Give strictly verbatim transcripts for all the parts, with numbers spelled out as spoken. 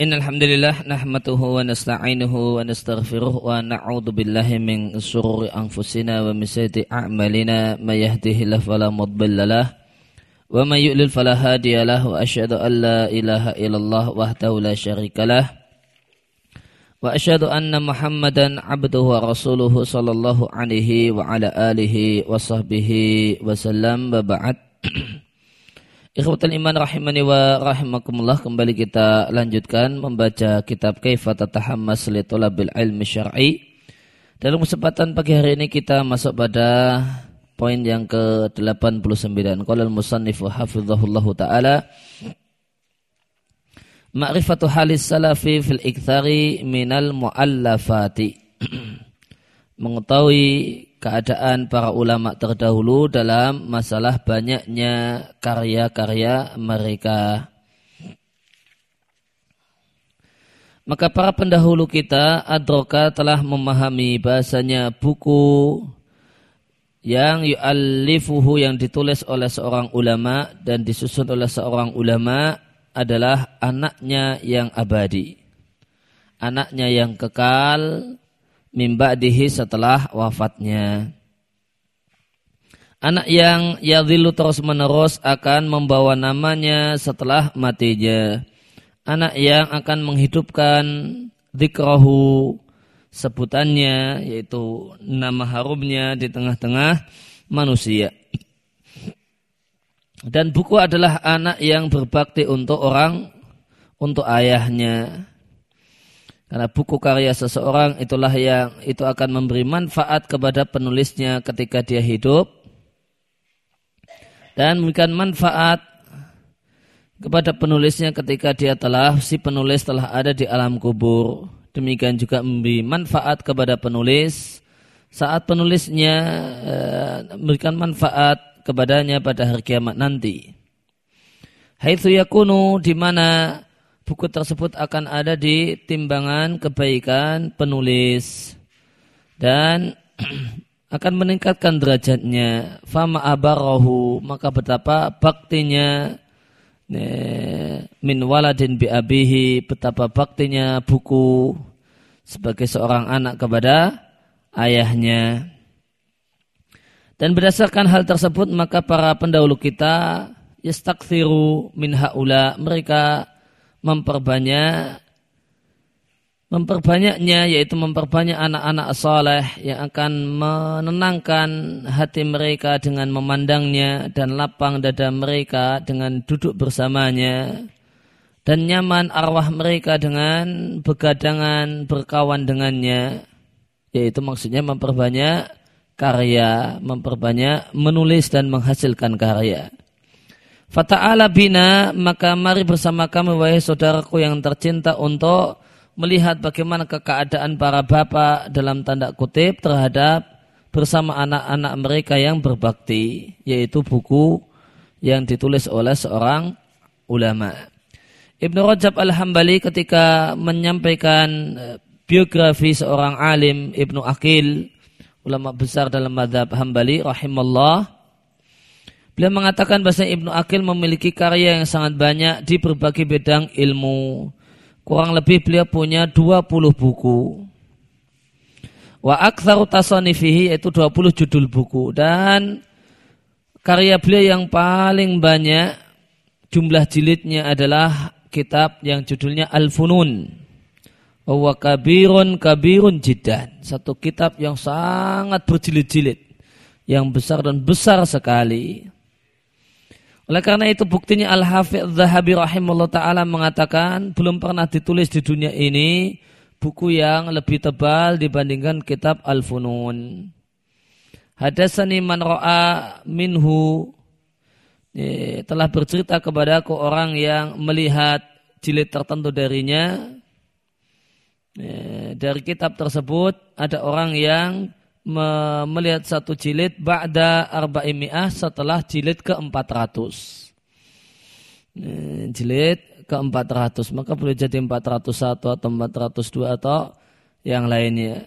Innal hamdalillah nahmaduhu wa nasta'inuhu wa nastaghfiruh wa na'udzu billahi min shururi anfusina wa min sayyiati a'malina may yahdihillahu fala mudilla lahu wa may yudlil fala hadiya lahu wa asyhadu an la ilaha illallah wahdahu la syarika lahu wa asyhadu anna Muhammadan 'abduhu wa rasuluhu sallallahu alaihi wa ala alihi wa sahbihi wa sallam wa ba'd. Ikhwatul iman rahimani wa rahimakumullah, kembali kita lanjutkan membaca kitab Kaifa Tatahammas li Thalabil Ilmi Syar'i. Dalam kesempatan pagi hari ini kita masuk pada poin yang ke delapan puluh sembilan. Qala al-musannif hafizahullahu taala, ma'rifatu halis salafi fil iktsari minal muallafati. Mengetahui keadaan para ulama terdahulu dalam masalah banyaknya karya-karya mereka. Maka para pendahulu kita adroka telah memahami bahasanya buku yang yu'allifuhu, yang ditulis oleh seorang ulama dan disusun oleh seorang ulama, adalah anaknya yang abadi, anaknya yang kekal, min ba'dihi, setelah wafatnya. Anak yang yadhillu, terus menerus akan membawa namanya setelah matinya. Anak yang akan menghidupkan dzikrahu, sebutannya, yaitu nama harumnya di tengah-tengah manusia. Dan buku adalah anak yang berbakti untuk orang, untuk ayahnya. Karena buku karya seseorang itulah yang itu akan memberi manfaat kepada penulisnya ketika dia hidup, dan memberikan manfaat kepada penulisnya ketika dia telah si penulis telah ada di alam kubur. Demikian juga memberi manfaat kepada penulis saat penulisnya e, memberikan manfaat kepadanya pada hari kiamat nanti. Haitsu yakunu, di mana buku tersebut akan ada di timbangan kebaikan penulis dan akan meningkatkan derajatnya. Fama abarahu, maka betapa baktinya min waladin bi abihi, betapa baktinya buku sebagai seorang anak kepada ayahnya. Dan berdasarkan hal tersebut, maka para pendahulu kita yastakthiru min haula, mereka memperbanyak memperbanyaknya, yaitu memperbanyak anak-anak saleh yang akan menenangkan hati mereka dengan memandangnya, dan lapang dada mereka dengan duduk bersamanya, dan nyaman arwah mereka dengan begadangan berkawan dengannya, yaitu maksudnya memperbanyak karya, memperbanyak menulis dan menghasilkan karya. Fata'ala bina, maka mari bersama kami wahai saudaraku yang tercinta untuk melihat bagaimana keadaan para bapak dalam tanda kutip terhadap bersama anak-anak mereka yang berbakti, yaitu buku yang ditulis oleh seorang ulama. Ibnu Rajab Al-Hambali ketika menyampaikan biografi seorang alim, Ibnu Aqil, ulama besar dalam mazhab Hambali rahimallah, beliau mengatakan bahwa Ibnu Aqil memiliki karya yang sangat banyak di berbagai bidang ilmu. Kurang lebih beliau punya dua puluh buku. Wa aktsaru tasanifihi, yaitu dua puluh judul buku. Dan karya beliau yang paling banyak jumlah jilidnya adalah kitab yang judulnya Al-Funun. Wa kabirun kabirun jiddan. Satu kitab yang sangat berjilid-jilid, yang besar dan besar sekali. Oleh karena itu buktinya Al-Hafidz Dzahabi rahimahullah ta'ala mengatakan belum pernah ditulis di dunia ini buku yang lebih tebal dibandingkan kitab Al-Funun. Hadatsani man ra'a minhu, eh, telah bercerita kepadaku orang yang melihat jilid tertentu darinya. Eh, dari kitab tersebut ada orang yang melihat satu jilid ba'da arba'imi'ah, setelah jilid ke empat ratus. Jilid ke empat ratus, maka boleh jadi empat ratus satu atau empat ratus dua atau yang lainnya.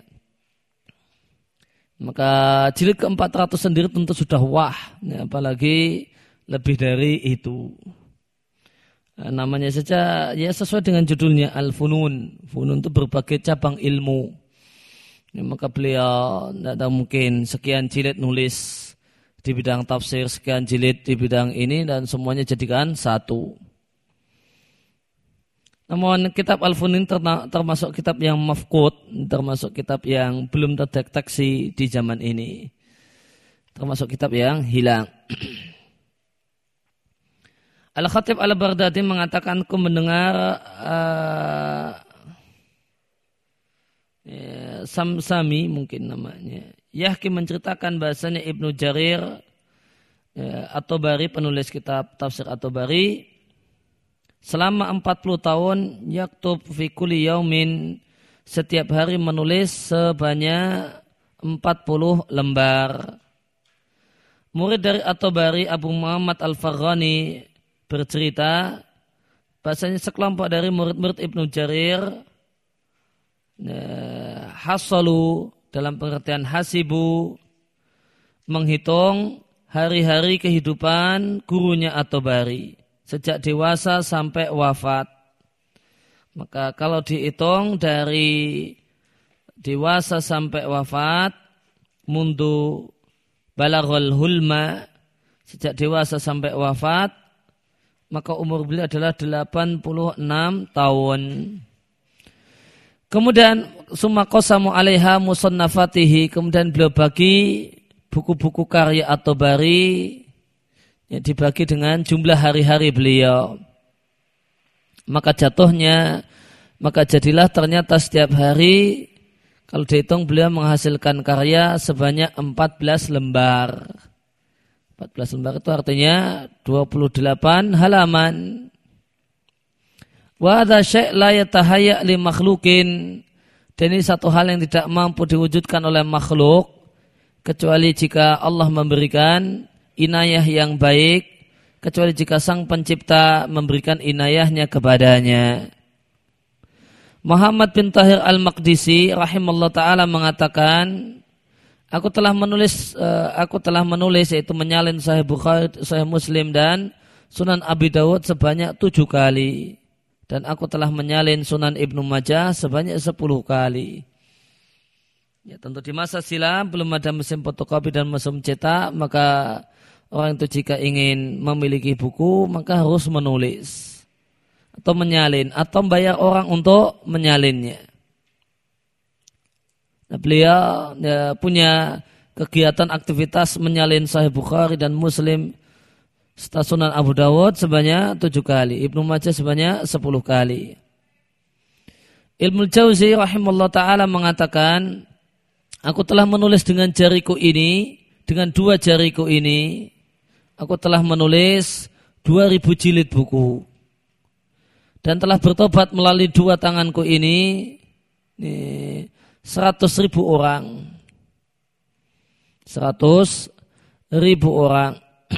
Maka jilid ke empat ratus sendiri tentu sudah wah, apalagi lebih dari itu. Namanya saja ya sesuai dengan judulnya Al-Funun. Funun itu berbagai cabang ilmu. Ya, maka beliau tidak mungkin sekian jilid nulis di bidang tafsir, sekian jilid di bidang ini dan semuanya jadikan satu. Namun kitab Al-Funun termasuk kitab yang mafqud, termasuk kitab yang belum terdeteksi di zaman ini. Termasuk kitab yang hilang. Al-Khatib Al-Baghdadi mengatakan, aku mendengar uh, ya, Samsami mungkin namanya. Yahki menceritakan bahasanya Ibnu Jarir ya, At-Tabari, penulis kitab tafsir At-Tabari, selama empat puluh tahun yaktub fi kulli yaumin, setiap hari menulis sebanyak empat puluh lembar. Murid dari At-Tabari Abu Muhammad Al-Farghani bercerita bahasanya sekelompok dari murid-murid Ibnu Jarir eh, hasalu, dalam pengertian hasibu, menghitung hari-hari kehidupan gurunya At-Tabari sejak dewasa sampai wafat. Maka kalau dihitung dari dewasa sampai wafat, mundu balaghul hulma, sejak dewasa sampai wafat, maka umur beliau adalah delapan puluh enam tahun. Kemudian summa qasamu alaiha musannafatihi, kemudian beliau bagi buku-buku karya At-Tabari yang dibagi dengan jumlah hari-hari beliau. Maka jatuhnya, maka jadilah ternyata setiap hari kalau dihitung beliau menghasilkan karya sebanyak empat belas lembar. empat belas lembar itu artinya dua puluh delapan halaman. Wa hadza syai' la yatahayya li makhluqin. Dan ini satu hal yang tidak mampu diwujudkan oleh makhluk kecuali jika Allah memberikan inayah yang baik, kecuali jika Sang Pencipta memberikan inayahnya kepadanya. Muhammad bin Tahir Al-Maqdisi rahimallahu taala mengatakan, aku telah menulis aku telah menulis yaitu menyalin Sahih Bukhari, Sahih Muslim dan Sunan Abi Dawud sebanyak tujuh kali. Dan aku telah menyalin Sunan Ibnu Majah sebanyak sepuluh kali. Ya, tentu di masa silam belum ada mesin fotokopi dan mesin cetak, maka orang itu jika ingin memiliki buku maka harus menulis atau menyalin atau membayar orang untuk menyalinnya. Nah, beliau ya, punya kegiatan aktivitas menyalin Sahih Bukhari dan Muslim, Sunan Abu Dawud sebanyak tujuh kali, Ibnu Majah sebanyak sepuluh kali. Ibnu Jauzi rahimahullah ta'ala mengatakan, aku telah menulis dengan jariku ini, dengan dua jariku ini, aku telah menulis dua ribu jilid buku. Dan telah bertobat melalui dua tanganku ini, ini seratus ribu orang. Seratus ribu orang.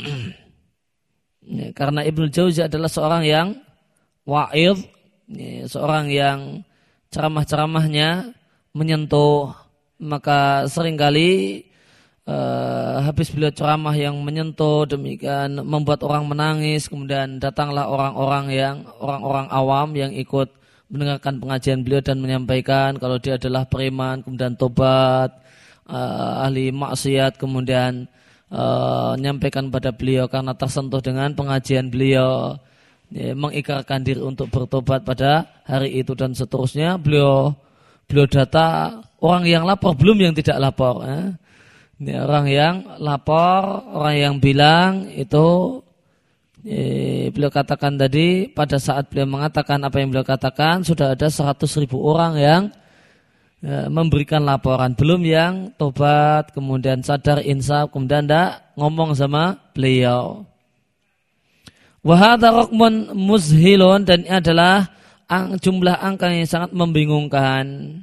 Ya, karena Ibnu Jauzi adalah seorang yang wa'idh, ya, seorang yang ceramah-ceramahnya menyentuh, maka seringkali uh, habis beliau ceramah yang menyentuh demikian membuat orang menangis, kemudian datanglah orang-orang yang orang-orang awam yang ikut mendengarkan pengajian beliau dan menyampaikan kalau dia adalah preman, kemudian tobat, uh, ahli maksiat, kemudian Uh, menyampaikan pada beliau karena tersentuh dengan pengajian beliau, ya, mengikrarkan diri untuk bertobat pada hari itu dan seterusnya. Beliau beliau data orang yang lapor belum yang tidak lapor, ya. Ya, orang yang lapor, orang yang bilang itu, ya, beliau katakan tadi pada saat beliau mengatakan apa yang beliau katakan sudah ada seratus ribu orang yang ya, memberikan laporan, belum yang tobat, kemudian sadar insaf, kemudian tidak ngomong sama beliau. Wahada raqmun muzhilun, dan ini adalah ang, jumlah angka yang sangat membingungkan.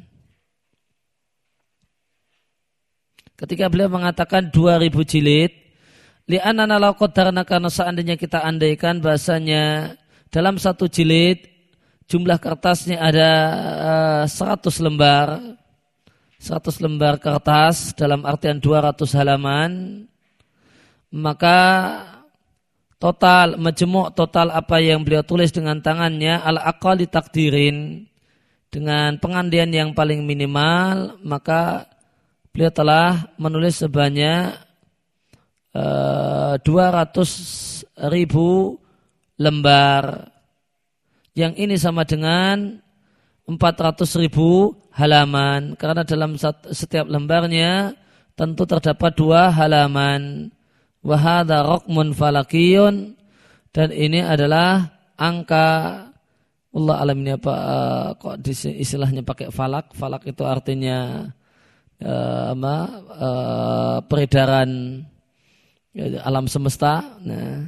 Ketika beliau mengatakan dua ribu jilid, li'anana law qadarna, karena seandainya kita andaikan bahasanya dalam satu jilid jumlah kertasnya ada uh, seratus lembar, seratus lembar kertas dalam artian dua ratus halaman, maka total majmu' total apa yang beliau tulis dengan tangannya ala aqalli takdirin, dengan pengandian yang paling minimal, maka beliau telah menulis sebanyak uh, dua ratus ribu lembar. Yang ini sama dengan empat ratus ribu halaman, karena dalam setiap lembarnya tentu terdapat dua halaman. Wa hadza raqmun falakiyun, dan ini adalah angka, Allah alam ini apa uh, kok istilahnya pakai falak. Falak itu artinya uh, apa, uh, peredaran uh, alam semesta, nah,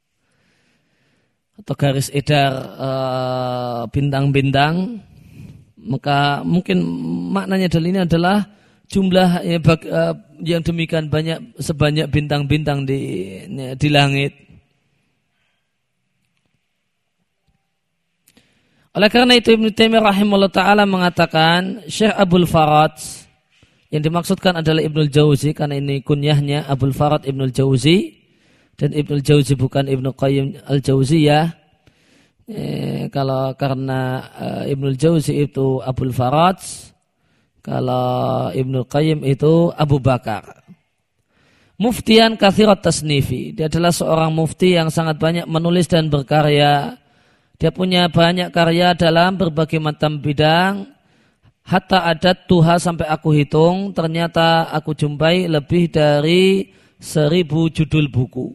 atau garis edar uh, bintang-bintang. Maka mungkin maknanya dari ini adalah jumlah ya, bag, uh, yang demikian banyak, sebanyak bintang-bintang di ya, di langit. Oleh karena itu Ibnu Taimiyah rahimahullah ta'ala mengatakan Syekh Abul Farad, yang dimaksudkan adalah Ibnul Jauzi, karena ini kunyahnya Abul Farad Ibnul Jauzi, dan Ibnul Jauzi bukan Ibnu Qayyim al-Jauziyah. Eh, kalau karena eh, Ibnul Jauzi itu Abul Farad, kalau Ibnu Qayyim itu Abu Bakar. Muftian kathirat tasnifi, dia adalah seorang mufti yang sangat banyak menulis dan berkarya. Dia punya banyak karya dalam berbagai macam bidang. Hatta adat tuha, sampai aku hitung, ternyata aku jumpai lebih dari seribu judul buku.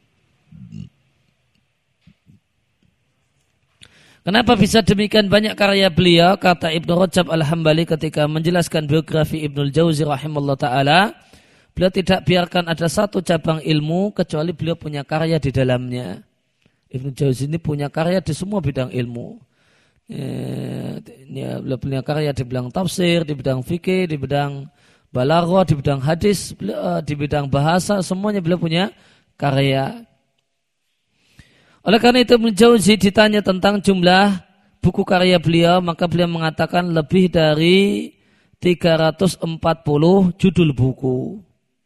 Kenapa bisa demikian banyak karya beliau? Kata Ibnu Rajab Al-Hambali ketika menjelaskan biografi Ibnul Jauzi rahimahullah ta'ala, beliau tidak biarkan ada satu cabang ilmu kecuali beliau punya karya di dalamnya. Ibnu Jauzi ini punya karya di semua bidang ilmu. Ya, beliau punya karya di bidang tafsir, di bidang fikih, di bidang balaghah, di bidang hadis, di bidang bahasa, semuanya beliau punya karya. Oleh karena itu Ibnu Jauzi ditanya tentang jumlah buku karya beliau, maka beliau mengatakan lebih dari tiga ratus empat puluh judul buku.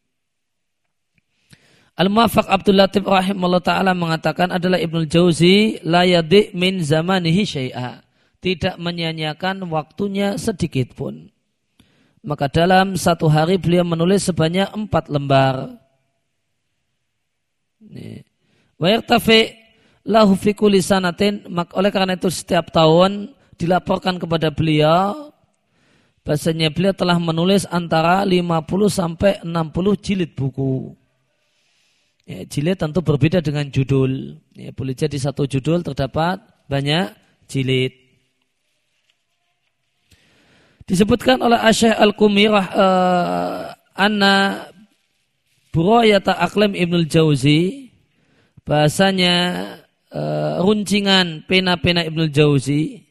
Al-Muwaffaq Abdul Latif rahimahullah ta'ala mengatakan adalah Ibnu Jauzi la yadi' min zamanihi syai'a, tidak menyanyiakan waktunya sedikit pun. Maka dalam satu hari beliau menulis sebanyak empat lembar. Wa yartafi lahu fi kulli sanatin, oleh karena itu setiap tahun dilaporkan kepada beliau bahasanya beliau telah menulis antara lima puluh sampai enam puluh jilid buku. Ya, jilid tentu berbeda dengan judul. Ya, boleh jadi satu judul terdapat banyak jilid. Disebutkan oleh Asy-Syaikh Al-Qumi uh, anna Burayata Aqlam Ibnul Jauzi, bahasanya uh, runcingan pena-pena Ibnul Jauzi,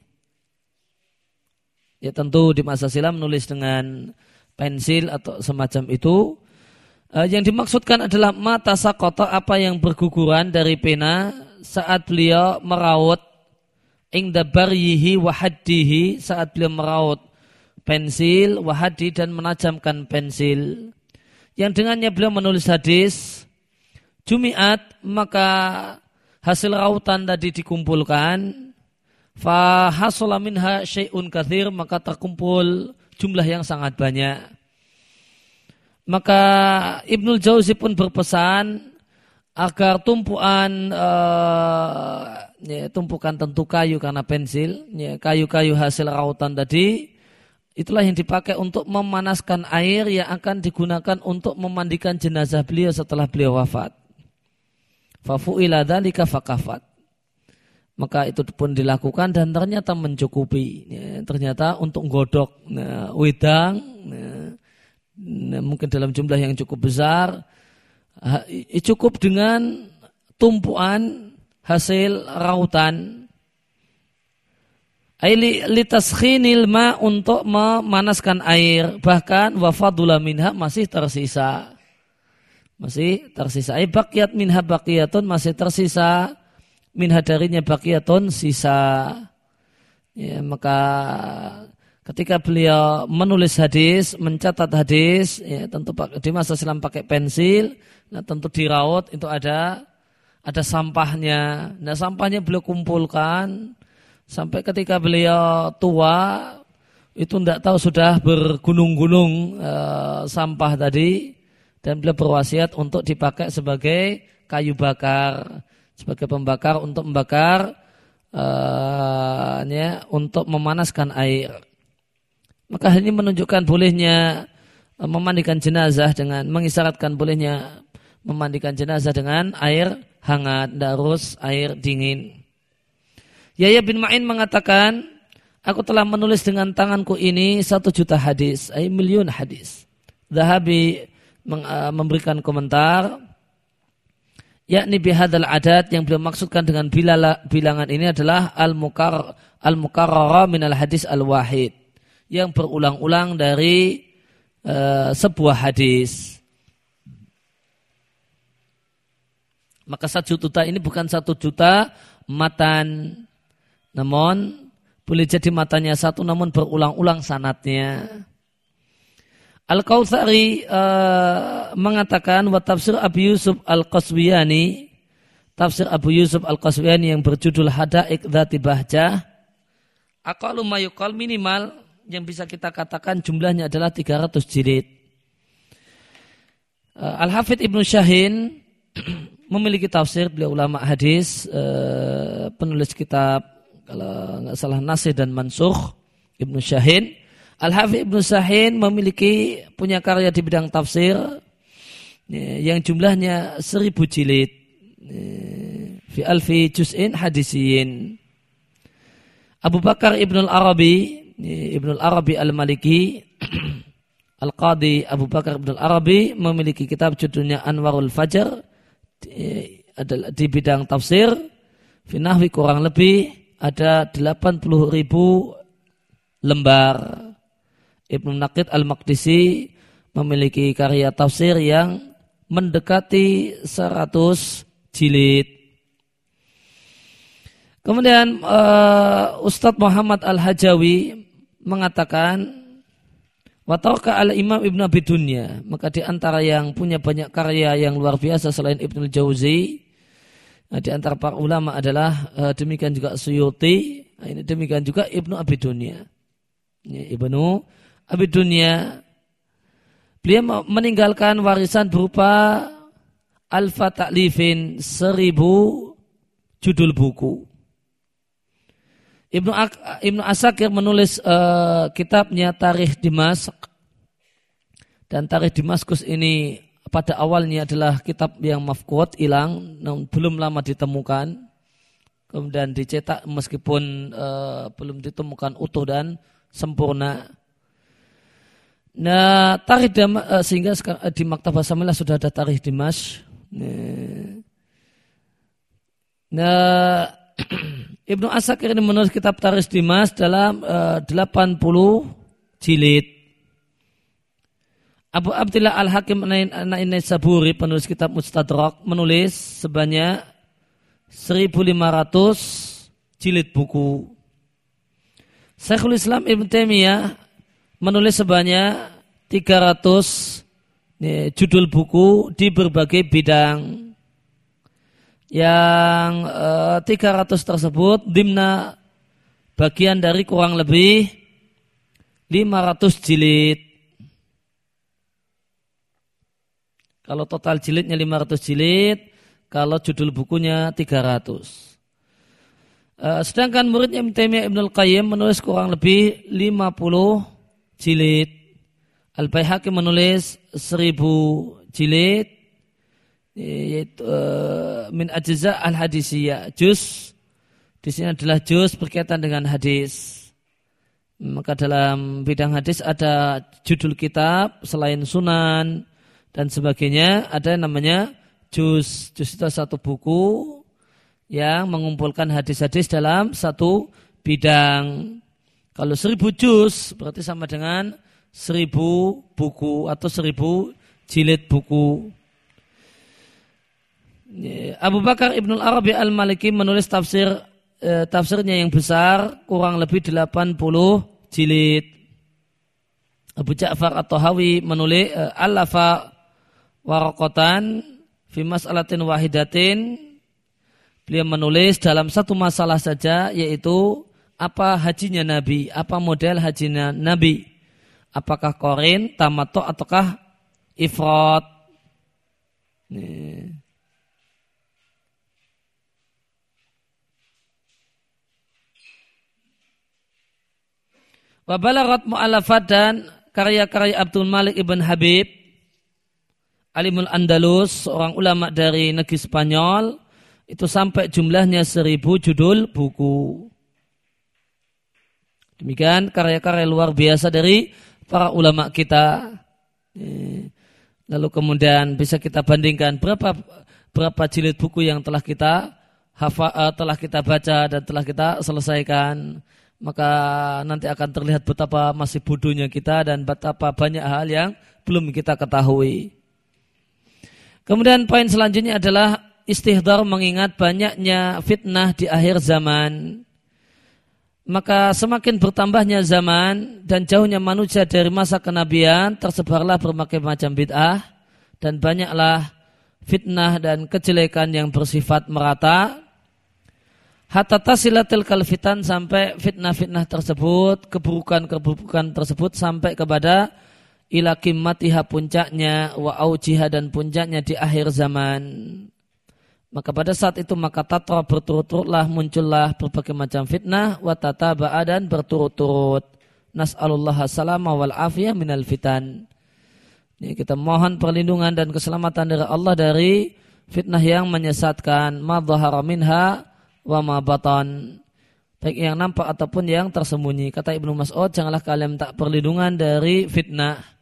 ya tentu di masa silam menulis dengan pensil atau semacam itu. Uh, yang dimaksudkan adalah mata sakota, apa yang berguguran dari pena saat beliau meraut ingda baryihi wa haddihi, saat beliau meraut pensil wahadi dan menajamkan pensil, yang dengannya beliau menulis hadis. Jumi'at, maka hasil rautan tadi dikumpulkan. Fa hasala minha syai'un katsir, maka terkumpul jumlah yang sangat banyak. Maka Ibnul Jauzi pun berpesan agar tumpuan uh, ya, tumpukan tentu kayu karena pensil, ya, kayu-kayu hasil rautan tadi, itulah yang dipakai untuk memanaskan air yang akan digunakan untuk memandikan jenazah beliau setelah beliau wafat. Fafu'ila dzalika fakafat. Maka itu pun dilakukan dan ternyata mencukupi. Ya, ternyata untuk godok nah, wedang, nah, nah, mungkin dalam jumlah yang cukup besar, ha, cukup dengan tumpuan hasil rautan. Aili litaskhinil ma, untuk memanaskan air, bahkan wafadula minha, masih tersisa. Masih tersisa. Ai baqiyat minha baqiyatun, masih tersisa minha darinya baqiyatun, sisa. Ya, maka ketika beliau menulis hadis, mencatat hadis, ya, tentu di masa silam pakai pensil, nah tentu diraut, itu ada ada sampahnya. Nah, sampahnya beliau kumpulkan sampai ketika beliau tua itu tidak tahu sudah bergunung-gunung e, sampah tadi, dan beliau berwasiat untuk dipakai sebagai kayu bakar, sebagai pembakar untuk membakar e, ya, untuk memanaskan air. Maka hal ini menunjukkan bolehnya memandikan jenazah dengan mengisyaratkan bolehnya memandikan jenazah dengan air hangat, tidak harus air dingin. Yahya bin Ma'in mengatakan, aku telah menulis dengan tanganku ini satu juta hadis, ay miliun hadis. Zahabi memberikan komentar, yakni bihadal adat, yang beliau maksudkan dengan bilangan ini adalah al-mukar al-mukarrara minal hadis al-wahid, yang berulang-ulang dari uh, sebuah hadis. Maka satu juta ini bukan satu juta matan, namun boleh jadi matanya satu, namun berulang-ulang sanadnya. Al-Kautsari uh, mengatakan, wa tafsir Abu Yusuf Al-Qaswiyani, tafsir Abu Yusuf Al-Qaswiyani yang berjudul Hadaik Dzati Bahjah, aqallu ma yuqal, minimal yang bisa kita katakan jumlahnya adalah tiga ratus jilid. Uh, Al-Hafidh Ibnu Syahin memiliki tafsir, beliau ulama hadis, uh, penulis kitab kalau nggak salah Nasih dan Mansukh, Ibnu Syahin. Al-Hafidh Ibnu Syahin memiliki punya karya di bidang tafsir yang jumlahnya seribu jilid, fi alfi juz'in hadisiyin. Abu Bakar Ibnu Al-Arabi, Ibnu Al-Arabi Al-Maliki, Al-Qadi Abu Bakar Ibnu Al-Arabi memiliki kitab judulnya Anwarul Fajr, adalah di bidang tafsir, fi nahwi kurang lebih ada delapan puluh ribu lembar. Ibnu Naqid Al-Maqdisi memiliki karya tafsir yang mendekati seratus jilid. Kemudian uh, Ustadz Muhammad Al-Hajawi mengatakan, wa taraka al-Imam Ibnu Abi Dunya, maka di antara yang punya banyak karya yang luar biasa selain Ibnu Jauzi, di antara para ulama adalah uh, demikian juga Suyuti, ini demikian juga Ibnu Abi Dunya. Ibnu Abi Dunya, beliau meninggalkan warisan berupa alfa ta'lifin, seribu judul buku. Ibnu Ibnu Asakir menulis uh, kitabnya Tarikh Dimashq, dan Tarikh Damaskus ini pada awalnya adalah kitab yang mafqud, hilang, namun belum lama ditemukan, kemudian dicetak meskipun uh, belum ditemukan utuh dan sempurna. Nah, Tarikh Dam uh, sehingga sekarang, uh, di Maktabah Samilah sudah ada Tarikh Dimashq. Nah, nah Ibnu Asakir ini menulis kitab Tarikh Dimashq dalam uh, delapan puluh jilid. Abu Abdillah Al-Hakim An-Naisaburi, penulis kitab Mustadrak, menulis sebanyak seribu lima ratus jilid buku. Syekhul Islam Ibnu Taimiyah menulis sebanyak tiga ratus ya, judul buku di berbagai bidang. Yang eh, tiga ratus tersebut dimna bagian dari kurang lebih lima ratus jilid. Kalau total jilidnya lima ratus jilid, kalau judul bukunya tiga ratus. Eh, sedangkan muridnya Ibnu Taimiyah Ibnul Qayyim menulis kurang lebih lima puluh jilid. Al-Baihaqi menulis seribu jilid, yaitu uh, min ajza al-hadisiyah, juz di sini adalah juz berkaitan dengan hadis. Maka dalam bidang hadis ada judul kitab selain sunan dan sebagainya, ada yang namanya juz. Juz itu satu buku yang mengumpulkan hadis-hadis dalam satu bidang. Kalau seribu juz berarti sama dengan seribu buku atau seribu jilid buku. Abu Bakar Ibnu Arabi Al-Maliki menulis tafsir eh, tafsirnya yang besar kurang lebih delapan puluh jilid. Abu Ja'far At-Tahawi menulis eh, Al-Lafa Waraqatan fi mas'alatin wahidatin Beliau menulis dalam satu masalah saja, yaitu apa hajinya Nabi, apa model hajinya Nabi. Apakah qorin, tamattu ataukah ifrad. Nih. Wa balaghat mu'allafat dan karya-karya Abdul Malik ibn Habib Alimul Andalus, seorang ulama dari negeri Spanyol, itu sampai jumlahnya seribu judul buku. Demikian karya-karya luar biasa dari para ulama kita. Lalu kemudian bisa kita bandingkan berapa berapa jilid buku yang telah kita hafal, telah kita baca dan telah kita selesaikan. Maka nanti akan terlihat betapa masih bodohnya kita dan betapa banyak hal yang belum kita ketahui. Kemudian poin selanjutnya adalah istihdar, mengingat banyaknya fitnah di akhir zaman. Maka semakin bertambahnya zaman dan jauhnya manusia dari masa kenabian, tersebarlah berbagai macam bid'ah dan banyaklah fitnah dan kejelekan yang bersifat merata. Hatta tasilatil kalfitan, sampai fitnah-fitnah tersebut, keburukan-keburukan tersebut sampai kepada ila kimmatiha, puncaknya, wa aujiha, dan puncaknya di akhir zaman. Maka pada saat itu maka tatra, berturut-turutlah muncullah berbagai macam fitnah, wa tataba'a, dan berturut-turut. Nas'alullah salama wal afiyah minal fitan. Ini kita mohon perlindungan dan keselamatan dari Allah dari fitnah yang menyesatkan, ma dhahara minha wa ma batan, baik yang nampak ataupun yang tersembunyi. Kata Ibnu Mas'ud, janganlah kalian tak perlindungan dari fitnah.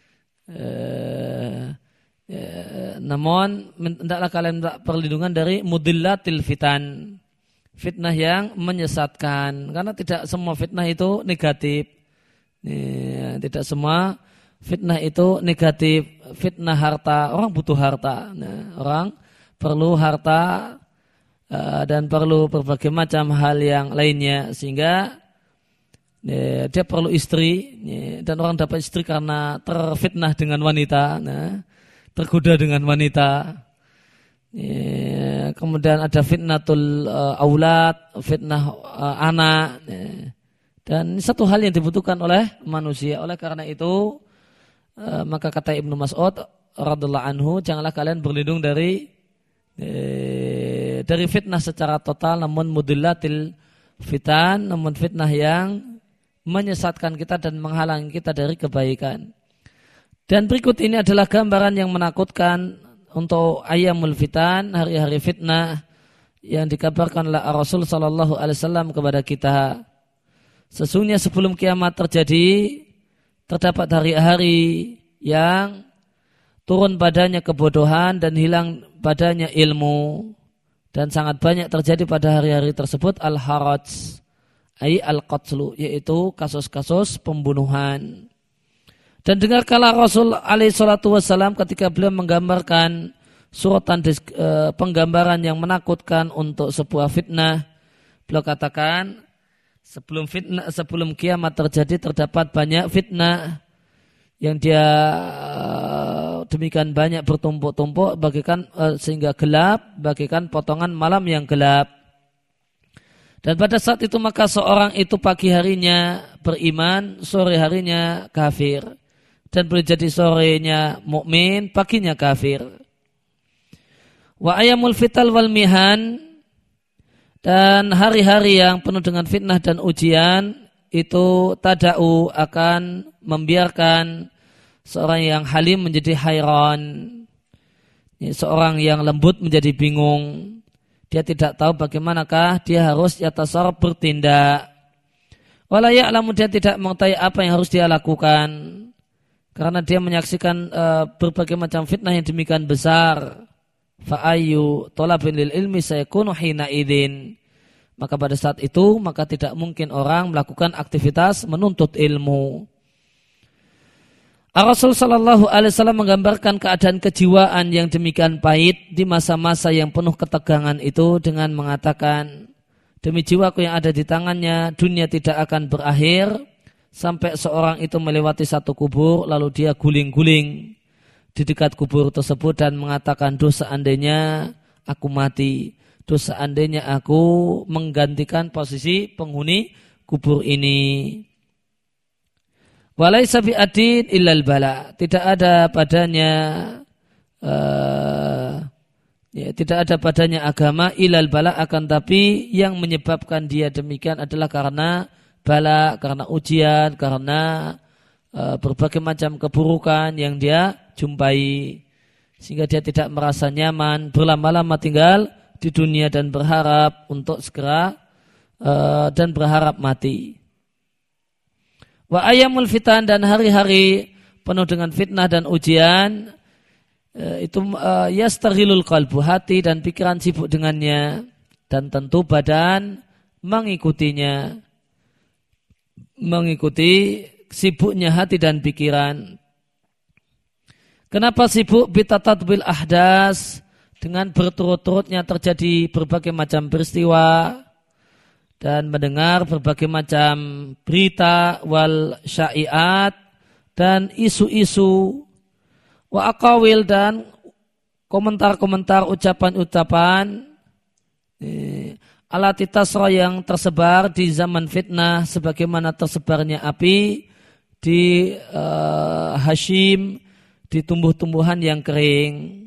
Eh, eh, namun hendaklah kalian tak perlindungan dari mudillatil fitan, fitnah yang menyesatkan, karena tidak semua fitnah itu negatif. Eh, tidak semua fitnah itu negatif. Fitnah harta, orang butuh harta, nah, orang perlu harta uh, dan perlu berbagai macam hal yang lainnya, sehingga Ya, dia perlu istri, ya, dan orang dapat istri karena terfitnah dengan wanita, nah, tergoda dengan wanita. Ya, kemudian ada fitnatul uh, aulad, fitnah uh, anak, ya. Dan satu hal yang dibutuhkan oleh manusia. Oleh karena itu, uh, maka kata Ibnu Mas'ud radhiyallahu anhu, janganlah kalian berlindung dari eh, dari fitnah secara total, namun mudillatil fitan, namun fitnah yang menyesatkan kita dan menghalangi kita dari kebaikan. Dan berikut ini adalah gambaran yang menakutkan untuk ayyamul fitan, hari-hari fitnah yang dikabarkan oleh Rasul sallallahu alaihi wasallam kepada kita. Sesungguhnya sebelum kiamat terjadi, terdapat hari-hari yang turun padanya kebodohan dan hilang padanya ilmu, dan sangat banyak terjadi pada hari-hari tersebut al-haraj, ay al-qatlu, yaitu kasus-kasus pembunuhan. Dan dengarkanlah Rasul alaihi salatu wassalam ketika beliau menggambarkan suratan e, penggambaran yang menakutkan untuk sebuah fitnah. Beliau katakan, sebelum fitnah, sebelum kiamat terjadi terdapat banyak fitnah yang dia e, demikian banyak bertumpuk-tumpuk bagaikan e, sehingga gelap bagaikan potongan malam yang gelap. Dan pada saat itu maka seorang itu pagi harinya beriman, sore harinya kafir. Dan boleh jadi sorenya mukmin, paginya kafir. Wa ayamul fital wal mihan, dan hari-hari yang penuh dengan fitnah dan ujian itu tada'u, akan membiarkan seorang yang halim menjadi hayran. Seorang yang lembut menjadi bingung. Dia tidak tahu bagaimanakah dia harus yatasarraf, bertindak. Wala ya'lamu, dia tidak mengetahui apa yang harus dia lakukan. Karena dia menyaksikan uh, berbagai macam fitnah yang demikian besar. Fa'ayyu tolabin lil ilmi sayakunu hina idin. Maka pada saat itu, maka tidak mungkin orang melakukan aktivitas menuntut ilmu. Rasul sallallahu alaihi wasallam menggambarkan keadaan kejiwaan yang demikian pahit di masa-masa yang penuh ketegangan itu dengan mengatakan, demi jiwaku yang ada di tangannya, dunia tidak akan berakhir sampai seorang itu melewati satu kubur, lalu dia guling-guling di dekat kubur tersebut dan mengatakan, duh seandainya aku mati, Terus seandainya aku menggantikan posisi penghuni kubur ini. Walaysa bi adin illal bala. Tidak ada padanya uh, ya, tidak ada padanya agama illal bala, akan tapi yang menyebabkan dia demikian adalah karena bala, karena ujian, karena uh, berbagai macam keburukan yang dia jumpai. Sehingga dia tidak merasa nyaman berlama-lama tinggal di dunia dan berharap untuk segera uh, dan berharap mati. Wa ayamul fitan, dan hari-hari penuh dengan fitnah dan ujian, uh, itu uh, yastaghilul qalbu, hati dan pikiran sibuk dengannya, dan tentu badan mengikutinya, mengikuti sibuknya hati dan pikiran. Kenapa sibuk? Bitatadbil ahdas, dengan berturut-turutnya terjadi berbagai macam peristiwa dan mendengar berbagai macam berita wal syai'at dan isu-isu wa aqawil, dan komentar-komentar, ucapan-ucapan alati tasra, yang tersebar di zaman fitnah sebagaimana tersebarnya api di uh, Hashim, di tumbuh-tumbuhan yang kering.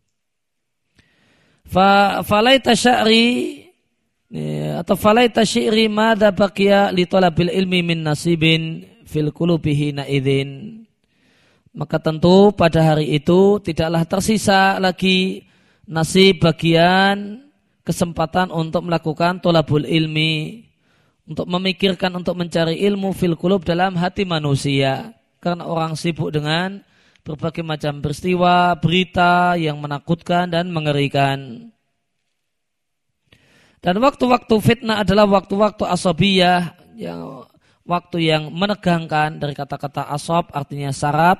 Fa falaita sya'ri atau falaita syi'ri madza baqiya li talabil ilmi min nasibin fil qulubihi naidzin. Maka tentu pada hari itu tidaklah tersisa lagi nasib, bagian, kesempatan untuk melakukan thalabul ilmi, untuk memikirkan, untuk mencari ilmu fil qulub, dalam hati manusia, karena orang sibuk dengan berbagai macam peristiwa, berita yang menakutkan dan mengerikan. Dan waktu-waktu fitnah adalah waktu-waktu asabiyah, yang waktu yang menegangkan, dari kata-kata asab artinya saraf.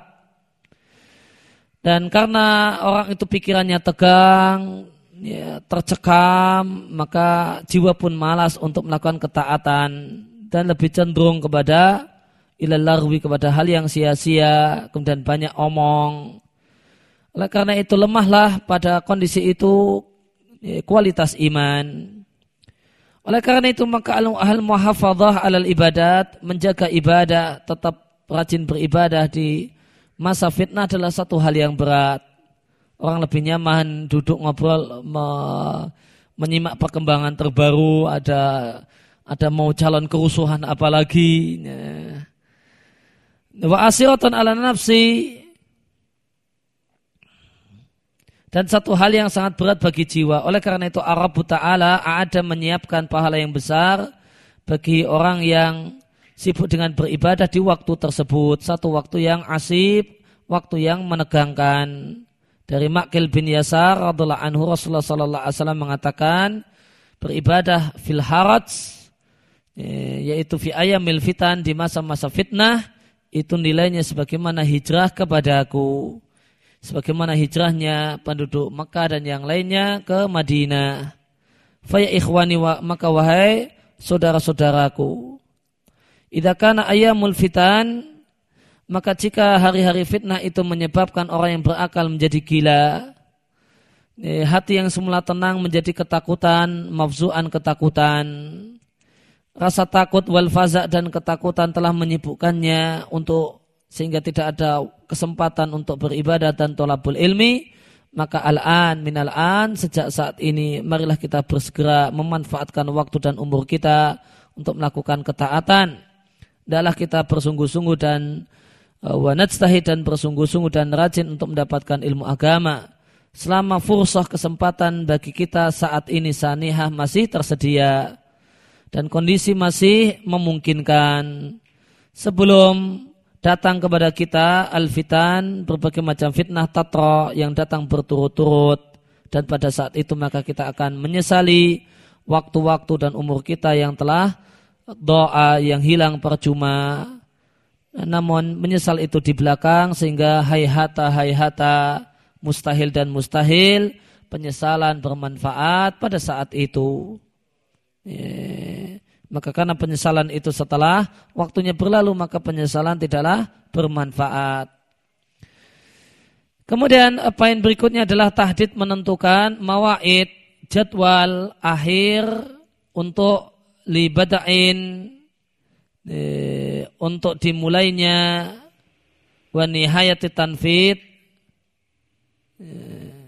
Dan karena orang itu pikirannya tegang, ya, tercekam, maka jiwa pun malas untuk melakukan ketaatan dan lebih cenderung kepada ilal larwi, kepada hal yang sia-sia, kemudian banyak omong. Oleh karena itu lemahlah pada kondisi itu ya, kualitas iman. Oleh karena itu maka al muhafadzah alal ibadat, menjaga ibadah, tetap rajin beribadah di masa fitnah adalah satu hal yang berat. Orang lebih nyaman duduk ngobrol, me, menyimak perkembangan terbaru, ada ada mau calon kerusuhan apalagi. Ya. Wa asiratan ala nafsi, dan satu hal yang sangat berat bagi jiwa. Oleh karena itu Ar-Rabb Ta'ala ada menyiapkan pahala yang besar bagi orang yang sibuk dengan beribadah di waktu tersebut. Satu waktu yang asib, waktu yang menegangkan. Dari Maqil bin Yasar radhiyallahu anhu, Rasulullah sallallahu alaihi wasallam mengatakan, beribadah fil haraj, yaitu fi ayamil fitan, di masa-masa fitnah, itu nilainya sebagaimana hijrah kepadaku, sebagaimana hijrahnya penduduk Mekah dan yang lainnya ke Madinah. Fa ya ikhwani, wa, maka wahai saudara-saudaraku, idza kana ayamul fitan, maka jika hari-hari fitnah itu menyebabkan orang yang berakal menjadi gila, hati yang semula tenang menjadi ketakutan, mafzu'an, ketakutan. Rasa takut wal faza' dan ketakutan telah menyibukkannya untuk sehingga tidak ada kesempatan untuk beribadah dan thalabul ilmi. Maka al-an minal an, sejak saat ini marilah kita bersegera memanfaatkan waktu dan umur kita untuk melakukan ketaatan. Hendaklah kita bersungguh-sungguh dan wa najtahid, dan bersungguh-sungguh dan rajin untuk mendapatkan ilmu agama selama fursah, kesempatan bagi kita saat ini sanihah masih tersedia dan kondisi masih memungkinkan, sebelum datang kepada kita al-fitan, berbagai macam fitnah tatra yang datang berturut-turut, dan pada saat itu maka kita akan menyesali waktu-waktu dan umur kita yang telah doa yang hilang percuma. Namun menyesal itu di belakang, sehingga hayhata hayhata, mustahil dan mustahil, penyesalan bermanfaat pada saat itu. Ya. Maka karena penyesalan itu setelah waktunya berlalu, maka penyesalan tidaklah bermanfaat. Kemudian poin berikutnya adalah tahdid, menentukan mawaid, jadwal akhir untuk libada'in eh, untuk dimulainya wa nihayati tanfid eh,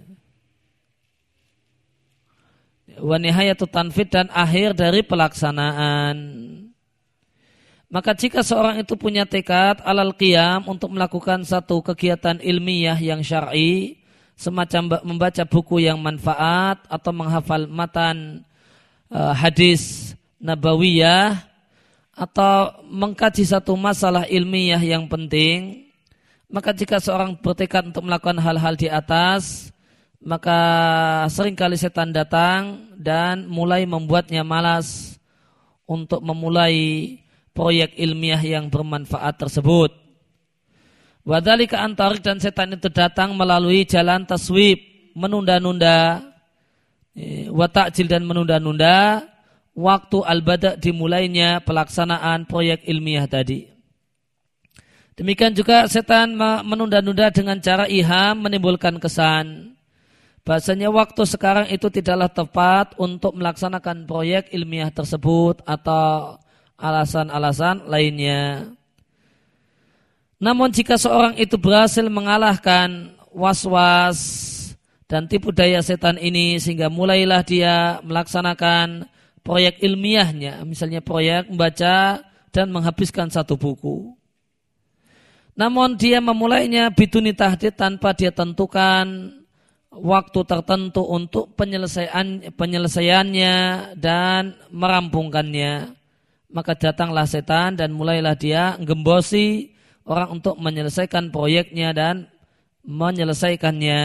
wa nihayatu tanfid dan akhir dari pelaksanaan. Maka jika seorang itu punya tekad alal qiyam untuk melakukan satu kegiatan ilmiah yang syar'i, semacam membaca buku yang manfaat atau menghafal matan uh, hadis nabawiyah atau mengkaji satu masalah ilmiah yang penting, maka jika seorang bertekad untuk melakukan hal-hal di atas, maka seringkali setan datang dan mulai membuatnya malas untuk memulai proyek ilmiah yang bermanfaat tersebut. Wadzalika antarik, dan setan itu datang melalui jalan taswib, menunda-nunda, wa ta'jil dan menunda-nunda waktu al-bada' dimulainya pelaksanaan proyek ilmiah tadi. Demikian juga setan menunda-nunda dengan cara iham, menimbulkan kesan bahasanya waktu sekarang itu tidaklah tepat untuk melaksanakan proyek ilmiah tersebut atau alasan-alasan lainnya. Namun jika seorang itu berhasil mengalahkan was-was dan tipu daya setan ini sehingga mulailah dia melaksanakan proyek ilmiahnya, misalnya proyek membaca dan menghabiskan satu buku. Namun dia memulainya biduni tahdid, tanpa dia tentukan waktu tertentu untuk penyelesaian penyelesaiannya dan merampungkannya. Maka datanglah setan dan mulailah dia gembosi orang untuk menyelesaikan proyeknya dan menyelesaikannya.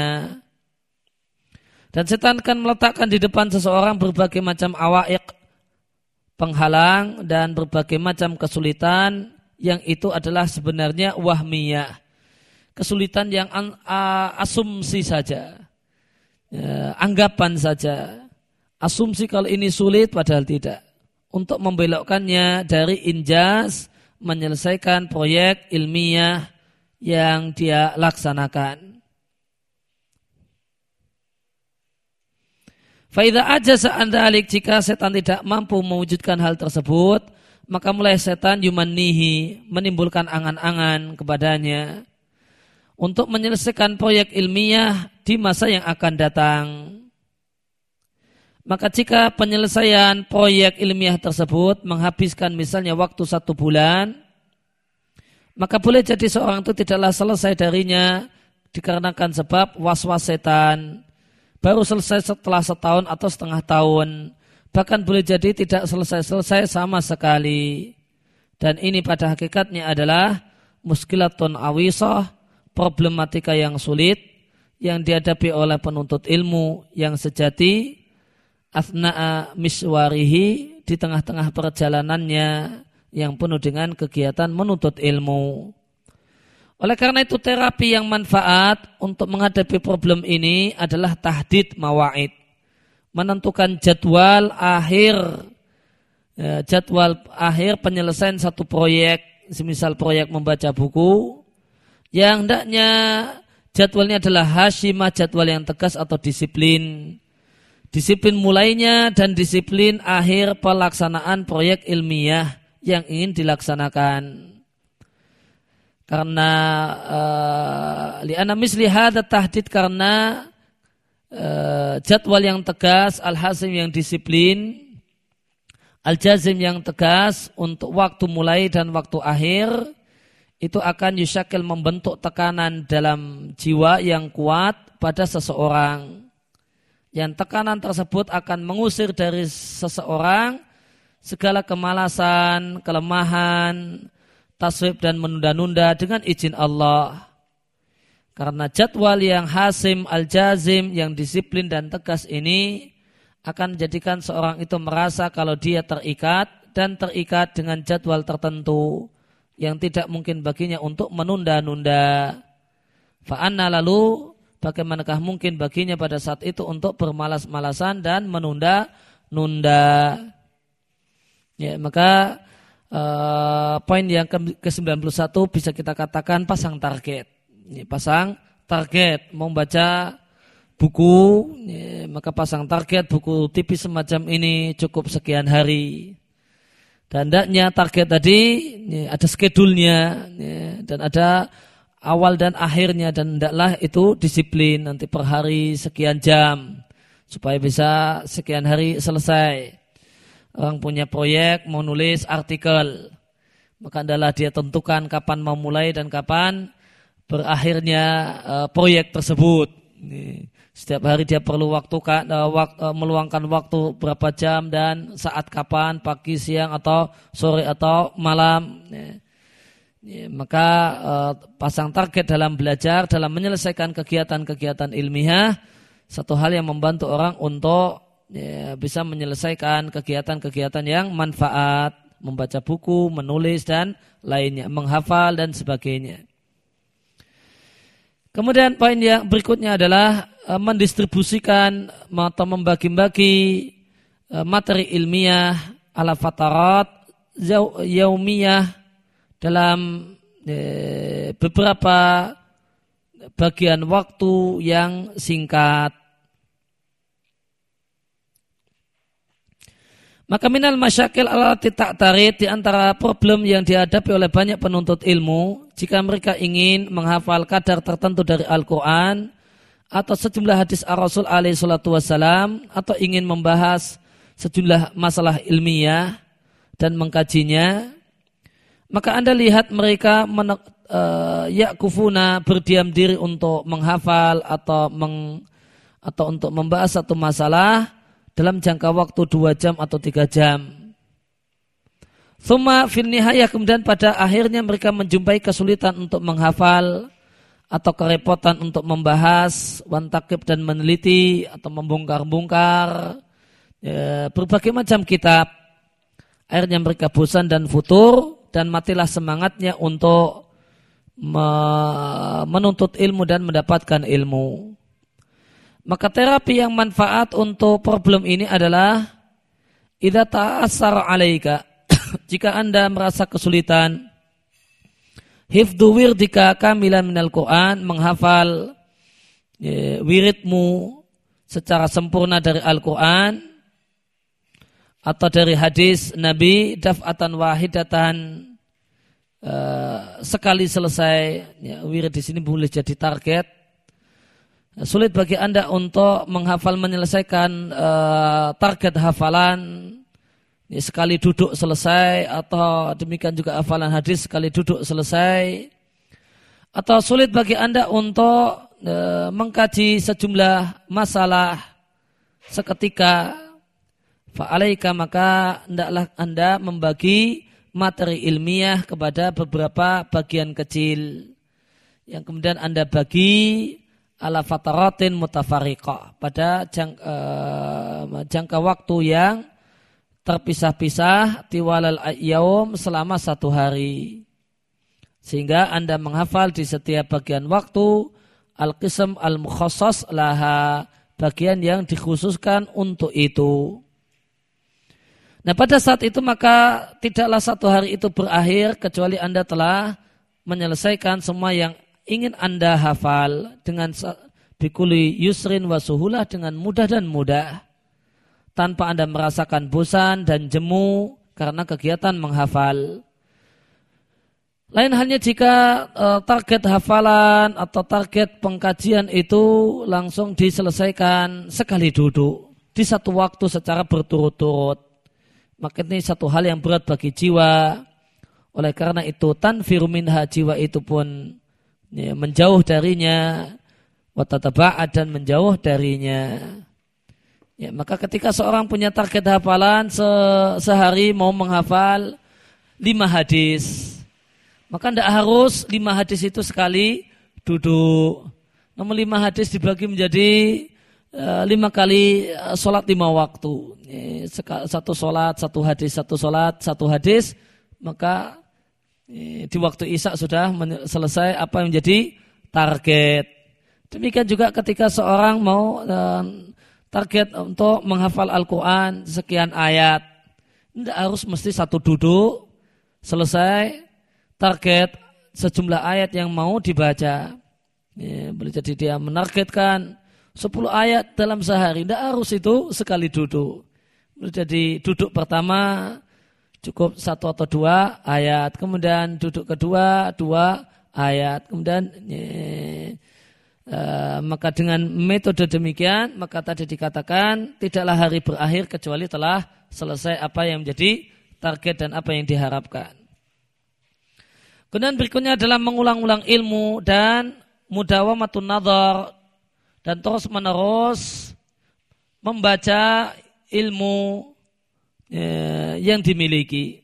Dan setan akan meletakkan di depan seseorang berbagai macam awaik, penghalang dan berbagai macam kesulitan yang itu adalah sebenarnya wahmiyah, kesulitan yang asumsi saja, ya, anggapan saja, asumsi kalau ini sulit padahal tidak, untuk membelokkannya dari injas menyelesaikan proyek ilmiah yang dia laksanakan. Faidha ajaza an dzalik, jika setan tidak mampu mewujudkan hal tersebut, maka mulai setan yumannihi, menimbulkan angan-angan kepadanya untuk menyelesaikan proyek ilmiah di masa yang akan datang. Maka jika penyelesaian proyek ilmiah tersebut menghabiskan misalnya waktu satu bulan, maka boleh jadi seorang itu tidaklah selesai darinya dikarenakan sebab was-was setan, baru selesai setelah setahun atau setengah tahun, bahkan boleh jadi tidak selesai-selesai sama sekali. Dan ini pada hakikatnya adalah muskilatun awisah, problematika yang sulit yang dihadapi oleh penuntut ilmu yang sejati asna'a miswarihi, di tengah-tengah perjalanannya yang penuh dengan kegiatan menuntut ilmu. Oleh karena itu terapi yang manfaat untuk menghadapi problem ini adalah tahdid mawa'id, menentukan jadwal akhir ya, jadwal akhir penyelesaian satu proyek, semisal proyek membaca buku, yang hendaknya jadwalnya adalah hasyimah, jadwal yang tegas atau disiplin. Disiplin mulainya dan disiplin akhir pelaksanaan proyek ilmiah yang ingin dilaksanakan. Karena uh, li'anna misli hadza tahdid, karena uh, jadwal yang tegas, al-hazim yang disiplin, al-jazim yang tegas untuk waktu mulai dan waktu akhir, itu akan yusyakil, membentuk tekanan dalam jiwa yang kuat pada seseorang. Yang tekanan tersebut akan mengusir dari seseorang segala kemalasan, kelemahan, taswib dan menunda-nunda dengan izin Allah. Karena jadwal yang hasim, al-jazim, yang disiplin dan tegas ini akan menjadikan seorang itu merasa kalau dia terikat dan terikat dengan jadwal tertentu yang tidak mungkin baginya untuk menunda-nunda. Fa'anna, lalu bagaimanakah mungkin baginya pada saat itu untuk bermalas-malasan dan menunda-nunda. Ya, maka uh, poin yang ke sembilan puluh satu bisa kita katakan pasang target. Ya, pasang target membaca buku, ya, maka pasang target buku tipis semacam ini cukup sekian hari. Dan hendaknya target tadi ya, ada skedulnya ya, dan ada awal dan akhirnya, dan hendaklah itu disiplin nanti per hari sekian jam supaya bisa sekian hari selesai. Orang punya proyek mau nulis artikel, maka hendaklah dia tentukan kapan mau mulai dan kapan berakhirnya uh, proyek tersebut. Nih. Setiap hari dia perlu waktu, uh, wak, uh, meluangkan waktu berapa jam dan saat kapan, pagi, siang, atau sore, atau malam. Ya. Ya, maka uh, pasang target dalam belajar, dalam menyelesaikan kegiatan-kegiatan ilmiah, satu hal yang membantu orang untuk ya, bisa menyelesaikan kegiatan-kegiatan yang manfaat, membaca buku, menulis, dan lainnya, menghafal, dan sebagainya. Kemudian poin yang berikutnya adalah uh, mendistribusikan atau membagi-bagi uh, materi ilmiah ala fatarat yaumiyah dalam uh, beberapa bagian waktu yang singkat. Maka minal masyakil alati ta'tarid, di antara problem yang dihadapi oleh banyak penuntut ilmu jika mereka ingin menghafal kadar tertentu dari Al-Quran atau sejumlah hadis ar-Rasul alaihi salatu wassalam, atau ingin membahas sejumlah masalah ilmiah dan mengkajinya, maka Anda lihat mereka menek, uh, yakufuna, berdiam diri untuk menghafal atau meng, atau untuk membahas satu masalah dalam jangka waktu dua jam atau tiga jam. Thumma fil nihayah, kemudian pada akhirnya mereka menjumpai kesulitan untuk menghafal atau kerepotan untuk membahas, wantakib, dan meneliti atau membongkar-bongkar ya, berbagai macam kitab. Akhirnya mereka bosan dan futur dan matilah semangatnya untuk menuntut ilmu dan mendapatkan ilmu. Maka terapi yang manfaat untuk problem ini adalah idza ta'assara 'alaika, jika Anda merasa kesulitan, hifdzu wirdika kamilan minal Qur'an, menghafal ya, wiridmu secara sempurna dari Al-Qur'an atau dari hadis Nabi, daf'atan wahidatan, uh, sekali selesai. Ya, wirid di sini boleh jadi target. Sulit bagi Anda untuk menghafal, menyelesaikan uh, target hafalan ya, sekali duduk selesai, atau demikian juga hafalan hadis sekali duduk selesai, atau sulit bagi Anda untuk uh, mengkaji sejumlah masalah seketika, fa'alaika, maka hendaklah Anda membagi materi ilmiah kepada beberapa bagian kecil yang kemudian Anda bagi ala fataratin mutafariqah, pada jang, uh, jangka waktu yang terpisah-pisah, tiwalal yaum, selama satu hari, sehingga Anda menghafal di setiap bagian waktu al-qism al-mukhassas laha, bagian yang dikhususkan untuk itu. Nah, pada saat itu maka tidaklah satu hari itu berakhir kecuali Anda telah menyelesaikan semua yang ingin Anda hafal dengan bikuli yusrin wa suhulah, dengan mudah dan mudah, tanpa Anda merasakan bosan dan jemu karena kegiatan menghafal. Lain halnya jika uh, target hafalan atau target pengkajian itu langsung diselesaikan sekali duduk di satu waktu secara berturut-turut, maka ini satu hal yang berat bagi jiwa. Oleh karena itu tanfiru minha, jiwa itu pun ya, menjauh darinya, watataba'ad, dan menjauh darinya. Ya, maka ketika seorang punya target hafalan se sehari mau menghafal lima hadis, maka tidak harus lima hadis itu sekali duduk. Namun lima hadis dibagi menjadi uh, lima kali uh, sholat lima waktu. Ya, satu sholat, satu hadis, satu sholat, satu hadis, maka di waktu isya sudah selesai apa yang menjadi target. Demikian juga ketika seorang mau uh, target untuk menghafal Al-Quran sekian ayat, tidak harus mesti satu duduk selesai target sejumlah ayat yang mau dibaca. Ya, boleh jadi dia menargetkan sepuluh ayat dalam sehari. Tidak harus itu sekali duduk. Jadi duduk pertama cukup satu atau dua ayat. Kemudian duduk kedua, dua ayat. Kemudian eh, eh, maka dengan metode demikian, maka tadi dikatakan tidaklah hari berakhir kecuali telah selesai apa yang menjadi target dan apa yang diharapkan. Kemudian berikutnya adalah mengulang-ulang ilmu dan mudawamatun nadhar, dan terus menerus membaca ilmu eh, yang dimiliki.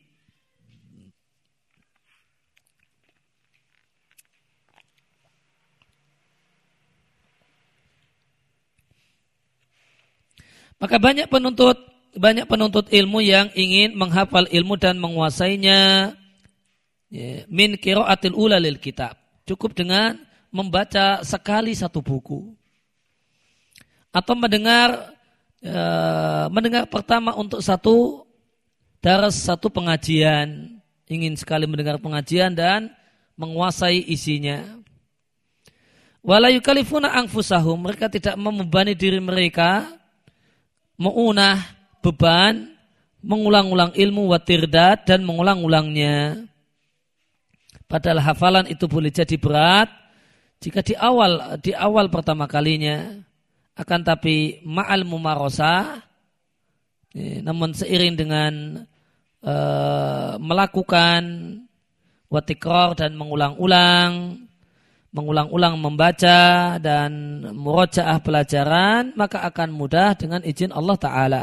Maka banyak penuntut banyak penuntut ilmu yang ingin menghafal ilmu dan menguasainya. Min qiraatil ula lil kitab. Cukup dengan membaca sekali satu buku. Atau mendengar e, mendengar pertama untuk satu daras, satu pengajian. Ingin sekali mendengar pengajian dan menguasai isinya. Wala yukallifuna anfusahum. Mereka tidak membebani diri mereka. Mu'unah, beban, mengulang-ulang ilmu watirdat dan mengulang-ulangnya. Padahal hafalan itu boleh jadi berat jika di awal di awal pertama kalinya, akan tapi ma'al mumarosah, namun seiring dengan uh, melakukan watikrar dan mengulang-ulang, mengulang-ulang membaca dan murojaah pelajaran, maka akan mudah dengan izin Allah Ta'ala.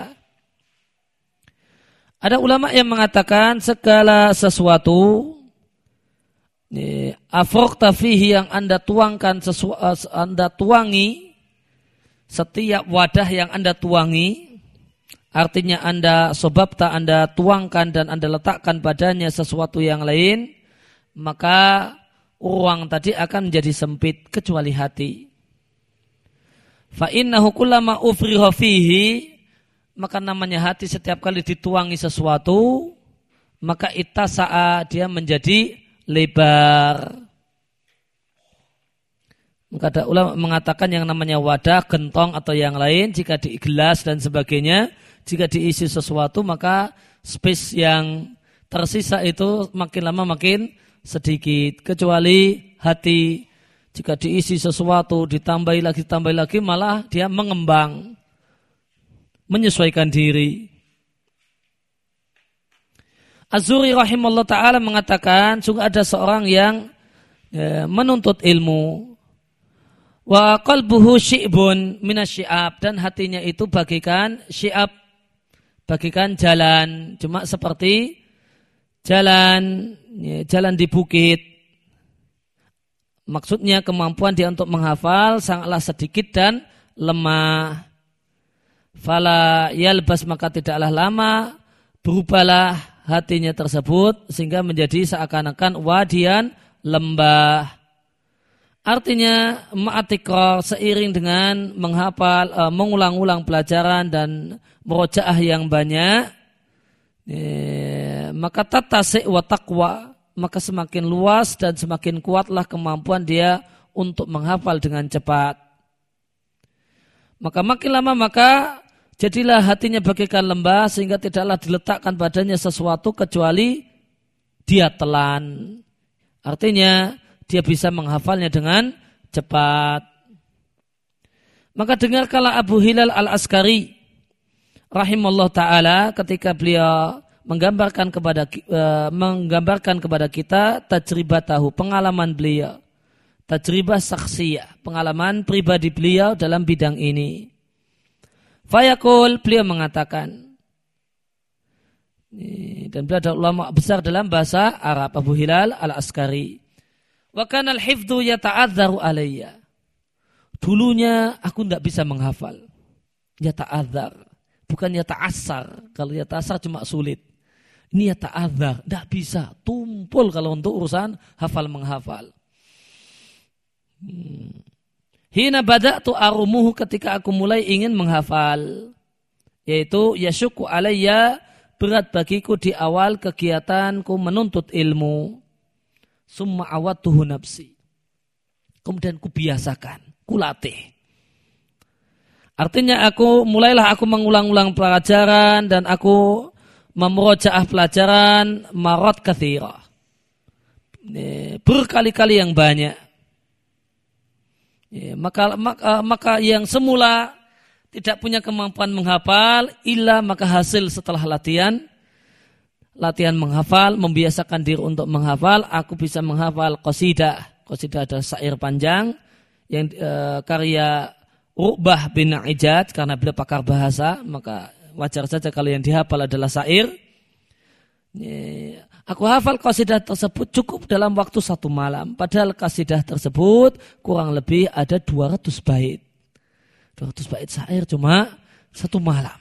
Ada ulama yang mengatakan segala sesuatu afrokta fihi yang anda tuangkan sesu, anda tuangi, setiap wadah yang anda tuangi, artinya anda sobabta, anda tuangkan dan anda letakkan padanya sesuatu yang lain, maka ruang tadi akan menjadi sempit kecuali hati. Fa innahu kullama ufriha fihi, maka namanya hati setiap kali dituangi sesuatu, maka ittasa'a, dia menjadi lebar. Maka ada ulama mengatakan yang namanya wadah, gentong atau yang lain, jika di gelas dan sebagainya, jika diisi sesuatu maka space yang tersisa itu makin lama makin sedikit. Kecuali hati, jika diisi sesuatu ditambahi lagi tambahi lagi malah dia mengembang, menyesuaikan diri. Az-Zuhri rahimahullah ta'ala mengatakan sungguh ada seorang yang ya, menuntut ilmu, wa qalbuhu syi'bun minasyi'ab, dan hatinya itu bagikan syi'ab, bagikan jalan, cuma seperti jalan ya, jalan di bukit. Maksudnya kemampuan dia untuk menghafal sangatlah sedikit dan lemah. Fala yalbas, maka tidaklah lama berubahlah hatinya tersebut sehingga menjadi seakan-akan wadian, lembah. Artinya ma'atikrar, seiring dengan menghafal, e, mengulang-ulang pelajaran dan murojaah yang banyak, e, maka tatasik wa taqwa, maka semakin luas dan semakin kuatlah kemampuan dia untuk menghafal dengan cepat. Maka makin lama maka jadilah hatinya bagaikan lembah sehingga tidaklah diletakkan padanya sesuatu kecuali dia telan. Artinya dia bisa menghafalnya dengan cepat. Maka dengarkanlah Abu Hilal Al-Askari rahimallahu ta'ala ketika beliau menggambarkan kepada uh, menggambarkan kepada kita tajribatahu, pengalaman beliau. Tajribah saksiyah, pengalaman pribadi beliau dalam bidang ini. Fayaqul, beliau mengatakan, dan beliau adalah ulama besar dalam bahasa Arab, Abu Hilal Al-Askari. Wa kana al-hifdhu yata'adzaru alayya. Dulunya aku tidak bisa menghafal. Yata'adzar, bukan yata'assar. Kalau yata'assar cuma sulit. Ini yata'adzar, tidak bisa, tumpul kalau untuk urusan hafal menghafal. Hmm. Hina bada'tu arumuhu, ketika aku mulai ingin menghafal, yaitu yasyuku alayya, berat bagiku di awal kegiatanku menuntut ilmu. Summa awattuhu nafsi, kemudian ku biasakan, ku latih. Artinya aku mulailah aku mengulang-ulang pelajaran dan aku memurojaah pelajaran marot katsirah. Berkali-kali yang banyak. Ya, maka, maka maka yang semula tidak punya kemampuan menghafal, illa maka hasil setelah latihan, latihan menghafal, membiasakan diri untuk menghafal, aku bisa menghafal qasidah. Qasidah adalah syair panjang yang e, karya Uqbah bin Ijad, karena beliau pakar bahasa, maka wajar saja kalau yang dihafal adalah syair. Ya, aku hafal qasidah tersebut cukup dalam waktu satu malam. Padahal qasidah tersebut kurang lebih ada dua ratus bait. dua ratus bait syair cuma satu malam.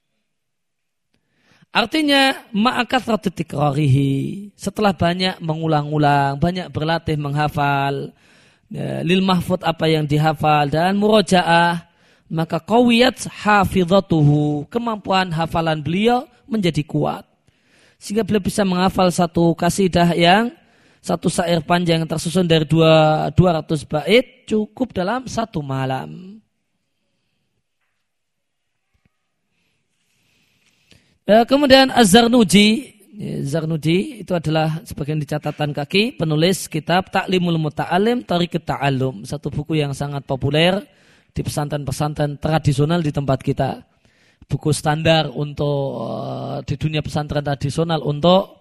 Artinya ma'akatsrati tikrarihi, setelah banyak mengulang-ulang, banyak berlatih menghafal ya, lil mahfud apa yang dihafal dan murojaah, maka qawiyat hafizatuhu, kemampuan hafalan beliau menjadi kuat. Sehingga beliau bisa menghafal satu kasidah yang satu syair panjang yang tersusun dari dua, dua ratus bait cukup dalam satu malam. Ya, kemudian Az-Zarnuji, Zarnuji itu adalah sebagian di catatan kaki penulis kitab Ta'limul Muta'alim Tariqut Ta'allum, satu buku yang sangat populer di pesantren-pesantren tradisional di tempat kita. Buku standar untuk uh, di dunia pesantren tradisional untuk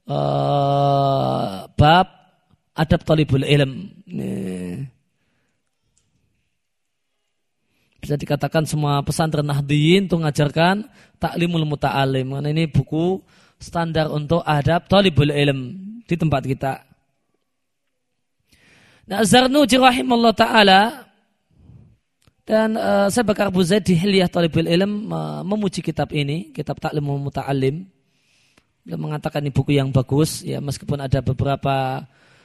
uh, bab adab talibul ilm. Nih. Bisa dikatakan semua pesantren Nahdliyin itu mengajarkan Ta'limul Muta'alim. Karena ini buku standar untuk adab talibul ilm di tempat kita. Nah, Zarnuji rahimahullah ta'ala dan uh, saya Bakar Abu Zaid di Hilyah Talibul Ilm uh, memuji kitab ini, kitab Ta'limul Muta'alim. Dia mengatakan ini buku yang bagus, ya meskipun ada beberapa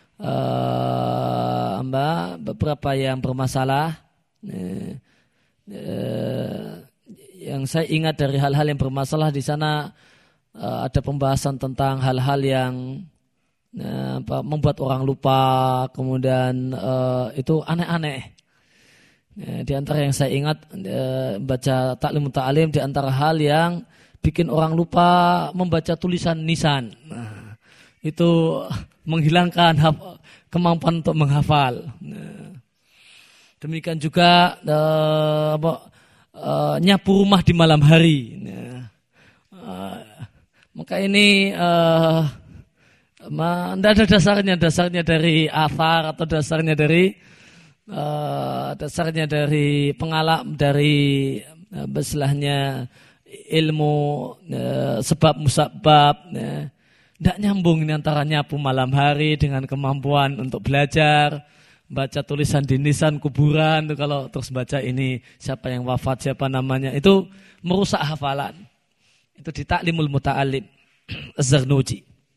uh, amba, beberapa yang bermasalah. Uh, Uh, yang saya ingat dari hal-hal yang bermasalah di sana uh, ada pembahasan tentang hal-hal yang uh, apa, membuat orang lupa, kemudian uh, itu aneh-aneh. Uh, di antara yang saya ingat uh, baca Ta'lim Muta'alim, di antara hal yang bikin orang lupa membaca tulisan nisan. Nah, itu menghilangkan kemampuan untuk menghafal. Nah, demikian juga uh, apa, uh, nyapu rumah di malam hari. Nah, uh, maka ini uh, tidak ada dasarnya, dasarnya dari athar atau dasarnya dari uh, dasarnya dari pengalam dari uh, besilahnya ilmu uh, sebab musabab. Tidak uh, nyambung ini antara nyapu malam hari dengan kemampuan untuk belajar. Baca tulisan di nisan kuburan tuh, kalau terus baca ini siapa yang wafat, siapa namanya, itu merusak hafalan. Itu di Ta'limul Muta'alim Az-Zarnuji.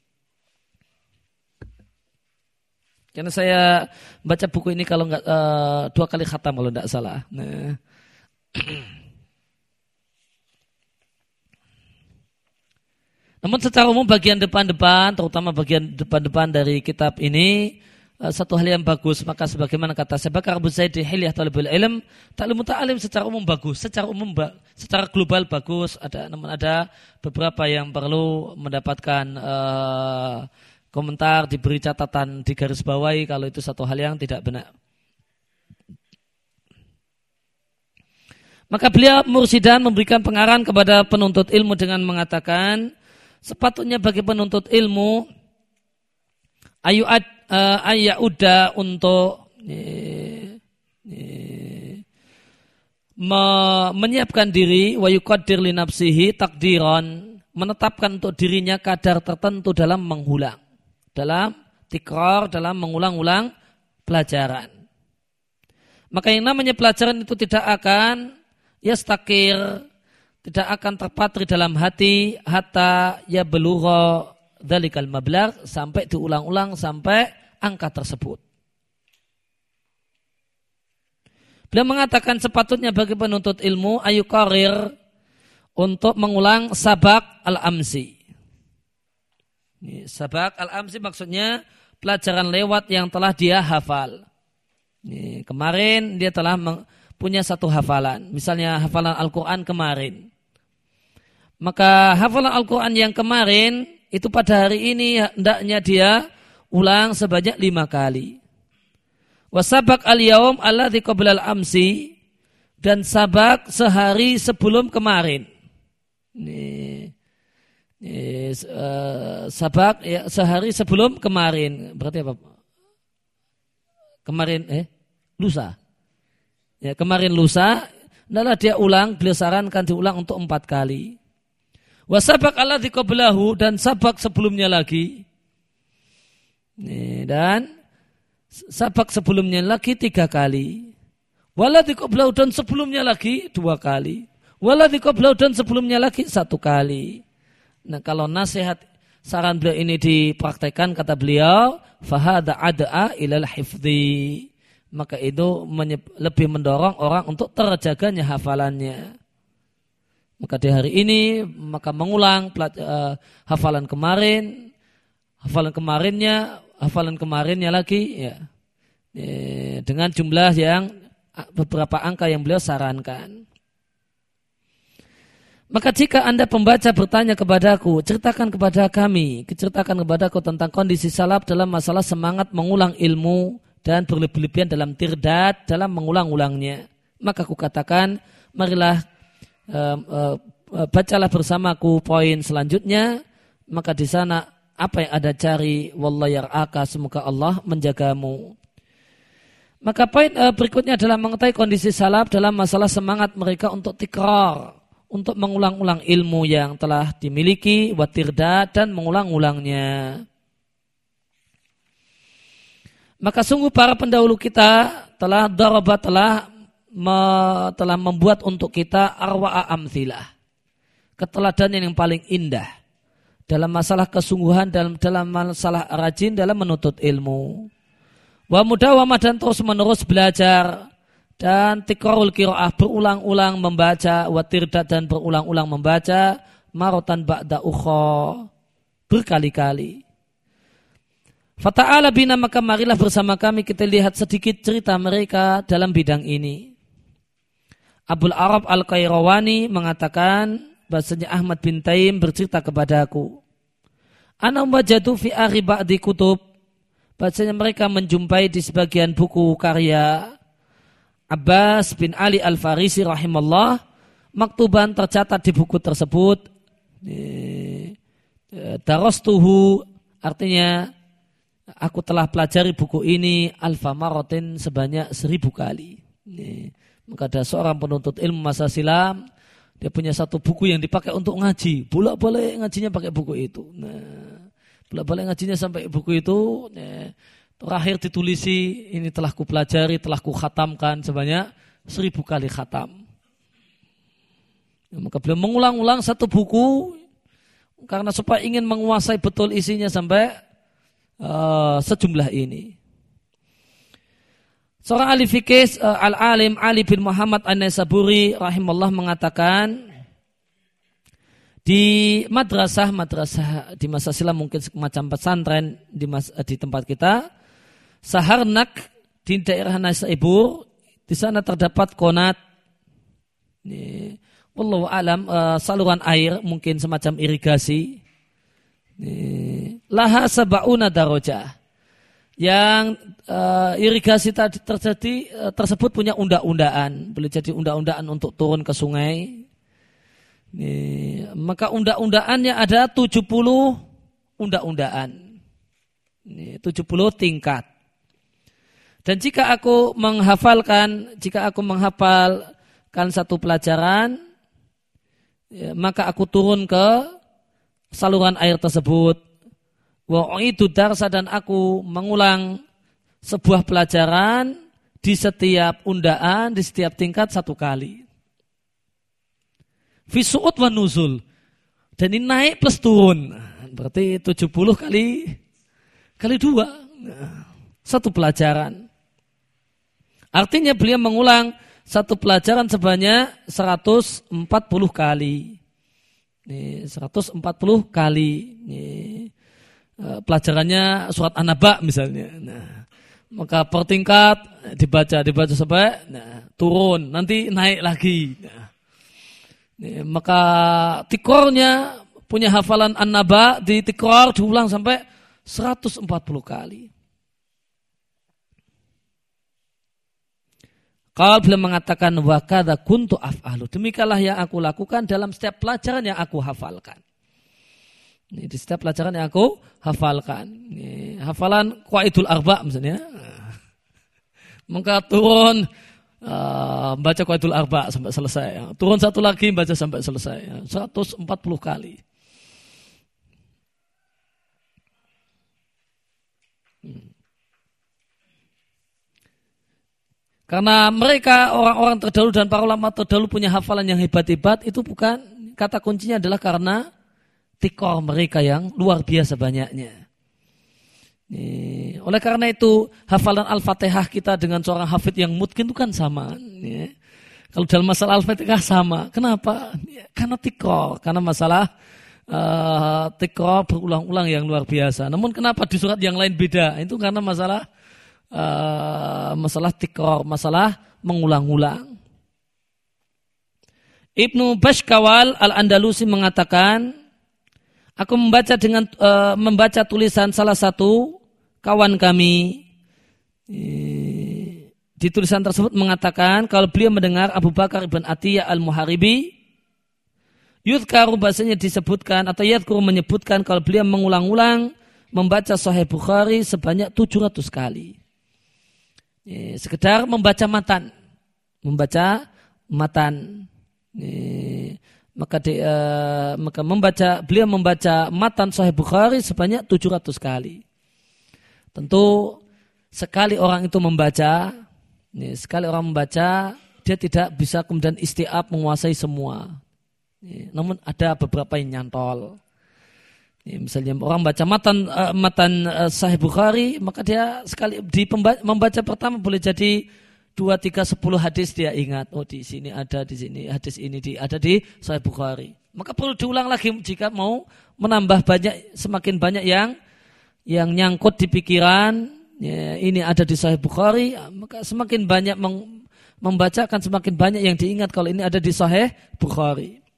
Karena saya baca buku ini kalau enggak uh, dua kali khatam kalau enggak salah. Nah. Namun secara umum bagian depan-depan, terutama bagian depan-depan dari kitab ini satu hal yang bagus, maka sebagaimana kata Syekh Bakar Abu Zaid di Hilyah Talibul Ilm, Ta'lim Muta'alim secara umum bagus, secara umum secara global bagus. Ada namun ada beberapa yang perlu mendapatkan uh, komentar, diberi catatan di garis bawahi kalau itu satu hal yang tidak benar. Maka beliau mursidan memberikan pengarahan kepada penuntut ilmu dengan mengatakan sepatutnya bagi penuntut ilmu ayu ad Uh, ayyauda untuk eh, eh, me, menyiapkan diri wa yuqaddir li nafsihi takdiran, menetapkan untuk dirinya kadar tertentu dalam mengulang, dalam tikrar, dalam mengulang-ulang pelajaran. Maka yang namanya pelajaran itu tidak akan yastakir, tidak akan terpatri dalam hati hatta ya belugha dzalikal mablagh, sampai diulang-ulang sampai angka tersebut. Beliau mengatakan sepatutnya bagi penuntut ilmu ayukarir untuk mengulang sabak al-amsi. Sabak al-amsi maksudnya pelajaran lewat yang telah dia hafal. Ini, kemarin dia telah punya satu hafalan. Misalnya hafalan Al-Quran kemarin. Maka hafalan Al-Quran yang kemarin itu pada hari ini hendaknya dia ulang sebanyak lima kali. Wasabak al-yawm alladzi qabla al-amsi, dan sabak sehari sebelum kemarin. Ini, ini uh, sabak ya, sehari sebelum kemarin. Berarti apa? Kemarin eh lusa. Ya, kemarin lusa, adalah dia ulang, beliau sarankan diulang untuk empat kali. Wasabak alladzi qablahu, dan sabak sebelumnya lagi. Ini, dan sabak sebelumnya lagi tiga kali. Waladzi qablahu, dan sebelumnya lagi dua kali. Waladzi qablahu, dan sebelumnya lagi satu kali. Nah, kalau nasihat saran beliau ini dipraktekkan, kata beliau, fahada ad'a ilal hifdzi, maka itu lebih mendorong orang untuk terjaganya hafalannya. Maka di hari ini maka mengulang uh, hafalan kemarin, hafalan kemarinnya, hafalan kemarinnya lagi, ya, ya, dengan jumlah yang beberapa angka yang beliau sarankan. Maka jika Anda pembaca bertanya kepadaku, ceritakan kepada kami, ceritakan kepadaku tentang kondisi salaf dalam masalah semangat mengulang ilmu dan berlebihan dalam tirdad dalam mengulang-ulangnya. Maka aku katakan, marilah uh, uh, bacalah bersamaku poin selanjutnya. Maka di sana apa yang Anda cari, wallahu yar'aka, semoga Allah menjagamu. Maka poin uh, berikutnya adalah mengetahui kondisi salaf dalam masalah semangat mereka untuk tikrar, untuk mengulang-ulang ilmu yang telah dimiliki, watirda, dan mengulang-ulangnya. Maka sungguh para pendahulu kita telah darabat, telah me, telah membuat untuk kita arwa'a amthilah, keteladanan yang paling indah dalam masalah kesungguhan, dalam dalam masalah rajin dalam menuntut ilmu. Wa mudawamah, dan terus menerus belajar, dan tikrarul qiraah, berulang-ulang membaca, watirdat, dan berulang-ulang membaca, marotan ba'da ukha, berkali-kali. Fata'ala bina, maka marilah bersama kami kita lihat sedikit cerita mereka dalam bidang ini. Abul Arab Al-Qayrawani mengatakan bahasanya Ahmad bin Taim bercerita kepadaku, ana wajadu fi akhi ba'di kutub, bahasanya mereka menjumpai di sebagian buku karya Abbas bin Ali Al-Farisi rahimallah, maktuban tercatat di buku tersebut, darastuhu, artinya aku telah pelajari buku ini alfa marotin, sebanyak seribu kali. Maka ada seorang penuntut ilmu masa silam, dia punya satu buku yang dipakai untuk ngaji, bolak-balik ngajinya pakai buku itu. Nah, bolak-balik ngajinya sampai buku itu, nah, terakhir ditulisi, ini telah ku pelajari, telah ku khatamkan sebanyak seribu kali khatam. Ya, maka beliau mengulang-ulang satu buku karena supaya ingin menguasai betul isinya sampai uh, sejumlah ini. Seorang ahli fikih, uh, al-alim Ali bin Muhammad An-Naisaburi rahimallah mengatakan, di madrasah, madrasah di masa silam mungkin semacam pesantren di, mas, di tempat kita, Saharnak di daerah Naisabur, di sana terdapat konat, ini, wallahu alam, uh, saluran air mungkin semacam irigasi, ini, laha sab'una darajah, yang uh, irigasi tadi terjadi uh, tersebut punya unda-undaan, boleh jadi unda-undaan untuk turun ke sungai. Ini, maka unda-undaannya ada tujuh puluh unda-undaan, ini, tujuh puluh tingkat. Dan jika aku menghafalkan, jika aku menghafalkan satu pelajaran, ya, maka aku turun ke saluran air tersebut. Wa itu darsa, dan aku mengulang sebuah pelajaran di setiap undaan, di setiap tingkat satu kali. Fi su'ud wa nuzul. Dan ini naik plus turun. Berarti tujuh puluh kali kali dua. Satu pelajaran. Artinya beliau mengulang satu pelajaran sebanyak seratus empat puluh kali. Ini seratus empat puluh kali. Ini, pelajarannya surat An-Naba misalnya. Nah, maka per tingkat dibaca, dibaca sampai nah, turun, nanti naik lagi. Nah, ini, maka tikrornya punya hafalan an-naba, di tikror diulang sampai seratus empat puluh kali. Kalau beliau mengatakan wa kadza kuntu af'alu, demikianlah yang aku lakukan dalam setiap pelajaran yang aku hafalkan. Ini di setiap pelajaran yang aku hafalkan. Ini, hafalan Qaidul Arba misalnya. Maka turun uh, baca Qaidul Arba sampai selesai. Turun satu lagi baca sampai selesai. seratus empat puluh kali. Hmm. Karena mereka orang-orang terdahulu dan para ulama terdahulu punya hafalan yang hebat-hebat, itu bukan, kata kuncinya adalah karena tikor mereka yang luar biasa banyaknya. Nih, oleh karena itu hafalan Al-Fatihah kita dengan seorang hafid yang mungkin itu kan sama. Nih, kalau dalam masalah Al-Fatihah sama. Kenapa? Ya, karena tikor, karena masalah uh, tikor berulang-ulang yang luar biasa. Namun kenapa di surat yang lain beda? Itu karena masalah Uh, masalah tikror, masalah mengulang-ulang. Ibnu Bashkawal Al-Andalusi mengatakan, aku membaca dengan uh, membaca tulisan salah satu kawan kami. Di tulisan tersebut mengatakan kalau beliau mendengar Abu Bakar ibn Atiyah Al-Muharibi yudhkaru, bahasanya disebutkan atau yadhkuru menyebutkan kalau beliau mengulang-ulang membaca Sahih Bukhari sebanyak tujuh ratus kali. Ya, sekedar membaca matan, membaca matan. Ya, maka di, uh, maka membaca beliau membaca matan Sahih Bukhari sebanyak tujuh ratus kali. Tentu sekali orang itu membaca, ya, sekali orang membaca, dia tidak bisa kemudian istiab menguasai semua. Ya, namun ada beberapa yang nyantol. Ya, misalnya orang baca matan uh, matan uh, Sahih Bukhari, maka dia sekali di pembaca, membaca pertama boleh jadi dua, tiga, sepuluh hadis dia ingat. Oh, di sini ada, di sini hadis ini di ada di Sahih Bukhari. Maka perlu diulang lagi jika mau menambah banyak, semakin banyak yang yang nyangkut di pikiran. Ya, ini ada di Sahih Bukhari, maka semakin banyak meng, membacakan semakin banyak yang diingat kalau ini ada di Sahih Bukhari.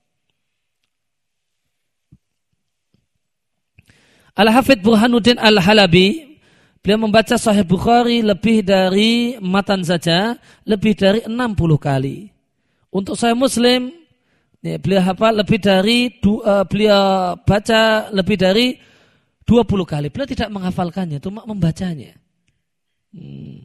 Al-Hafidh Burhanuddin Al-Halabi, beliau membaca Sahih Bukhari lebih dari matan saja, lebih dari enam puluh kali. Untuk Sahih Muslim, ya, beliau hafal lebih dari uh, beliau baca lebih dari dua puluh kali. Beliau tidak menghafalkannya, cuma membacanya. Hmm.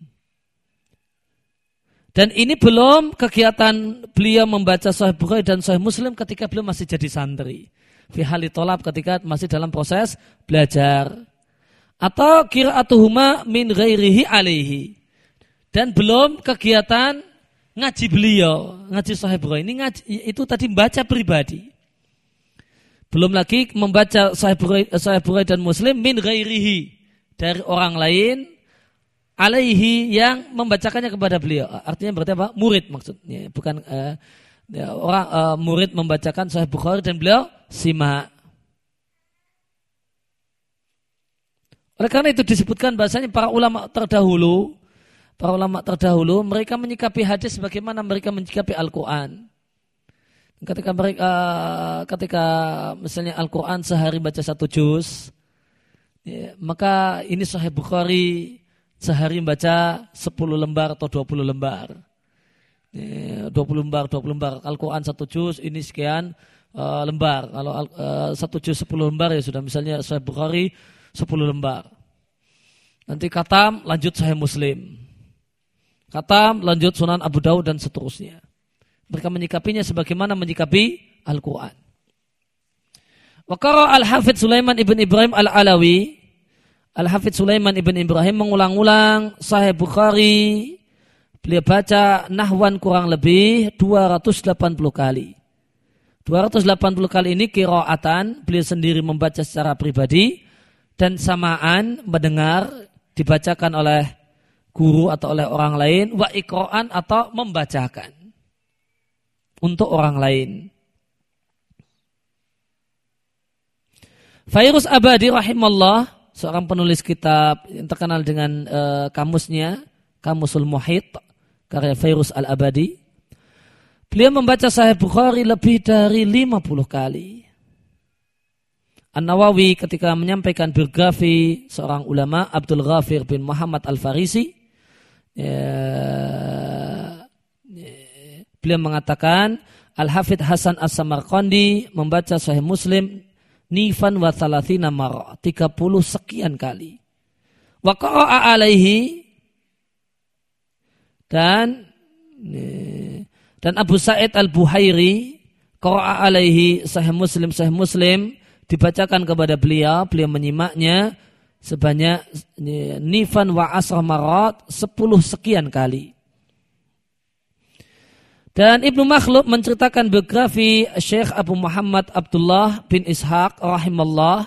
Dan ini belum kegiatan beliau membaca Sahih Bukhari dan Sahih Muslim ketika beliau masih jadi santri. Fi hali tolab, ketika masih dalam proses belajar, atau qiraatuhuma min ghairihi alaihi, dan belum kegiatan ngaji beliau, ngaji Sahih Bukhari ini ngaji, itu tadi membaca pribadi, belum lagi membaca Sahih Bukhari, Sahih Bukhari dan Muslim min ghairihi, dari orang lain, alaihi, yang membacakannya kepada beliau. Artinya berarti apa? Murid maksudnya, bukan uh, ya, orang uh, murid membacakan Sahih Bukhari dan beliau simak. Oleh karena itu disebutkan bahasanya para ulama terdahulu, para ulama terdahulu mereka menyikapi hadis sebagaimana mereka menyikapi Al-Quran. Ketika mereka, ketika misalnya Al-Quran sehari baca satu juz, ya, maka ini Sahih Bukhari sehari baca sepuluh lembar atau dua puluh lembar. dua puluh lembar, dua puluh lembar. Al-Quran satu juz, ini sekian uh, lembar. Kalau uh, satu juz sepuluh lembar ya sudah, misalnya Sahih Bukhari sepuluh lembar. Nanti khatam lanjut Sahih Muslim. Khatam lanjut Sunan Abu Dawud dan seterusnya. Mereka menyikapinya sebagaimana menyikapi Al-Quran. Wa qara Al-Hafidh Sulaiman ibn Ibrahim Al-Alawi. Al-Hafidh Sulaiman ibn Ibrahim mengulang-ulang Sahih Bukhari. Beliau baca nahwan kurang lebih dua ratus delapan puluh kali. dua ratus delapan puluh kali ini qiraatan, beliau sendiri membaca secara pribadi, dan samaan mendengar dibacakan oleh guru atau oleh orang lain, wa iqra'an atau membacakan untuk orang lain. Fairuz Abadi rahimallah, seorang penulis kitab yang terkenal dengan uh, kamusnya, Kamusul Muhit karya Fairuz Al-Abadi. Beliau membaca Sahih Bukhari lebih dari lima puluh kali. An-Nawawi ketika menyampaikan biografi seorang ulama Abdul Ghafir bin Muhammad Al-Farisi, ya, ya, beliau mengatakan Al-Hafidh Hasan As-Samarqandi membaca Sahih Muslim nifan wa thalathina marrah, tiga puluh sekian kali. Wa qara'a alaihi, dan dan Abu Sa'id Al-Buhairi qara'a alaihi Sahih Muslim Sahih Muslim dibacakan kepada beliau, beliau menyimaknya sebanyak nifan wa asrah marat, sepuluh sekian kali. Dan Ibnu Makhlub menceritakan biografi Syekh Abu Muhammad Abdullah bin Ishaq rahimallah.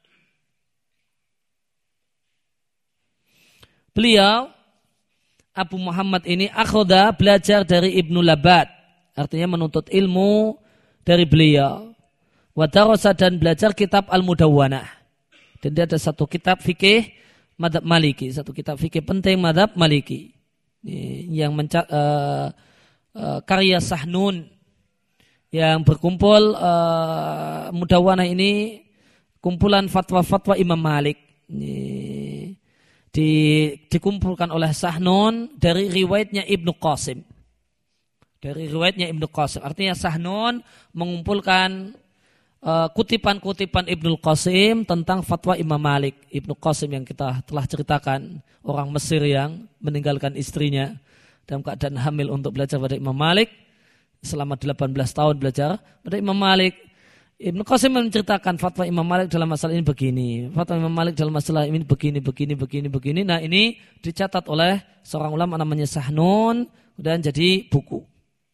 Beliau Abu Muhammad ini akhoda, belajar dari Ibnu Labad, artinya menuntut ilmu dari beliau. Wadarasa, dan belajar kitab Al-Mudawwanah. Dan dia ada satu kitab fikih madhab Maliki, satu kitab fikih penting madhab Maliki yang menca- uh, uh, karya Sahnun yang berkumpul. uh, Mudawwanah ini kumpulan fatwa-fatwa Imam Malik. Ini, di, dikumpulkan oleh Sahnun dari riwayatnya Ibnu Qasim. Dari riwayatnya Ibnu Qasim. Artinya Sahnun mengumpulkan Uh, kutipan-kutipan Ibnu Qasim tentang fatwa Imam Malik. Ibnu Qasim yang kita telah ceritakan, orang Mesir yang meninggalkan istrinya dalam keadaan hamil untuk belajar pada Imam Malik selama delapan belas tahun belajar pada Imam Malik. Ibnu Qasim menceritakan fatwa Imam Malik dalam masalah ini begini, fatwa Imam Malik dalam masalah ini begini, begini, begini, begini. Nah, ini dicatat oleh seorang ulama namanya Sahnun dan jadi buku.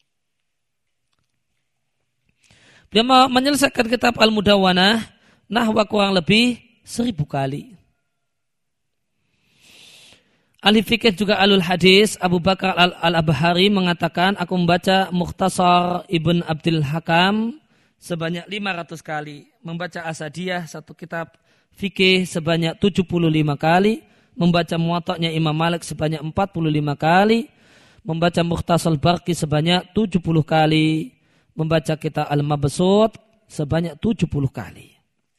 Dia menyelesaikan kitab Al-Mudawwanah nahwa kurang lebih seribu kali. Ahli fikih juga alul hadis Abu Bakar Al-Abhari mengatakan, aku membaca Mukhtasar Ibn Abdul Hakam sebanyak lima ratus kali, membaca Asadiyah satu kitab fikih sebanyak tujuh puluh lima kali, membaca Muwatta'nya Imam Malik sebanyak empat puluh lima kali, membaca Mukhtasar Barqi sebanyak tujuh puluh kali, membaca kitab Al-Mabsut sebanyak tujuh puluh kali.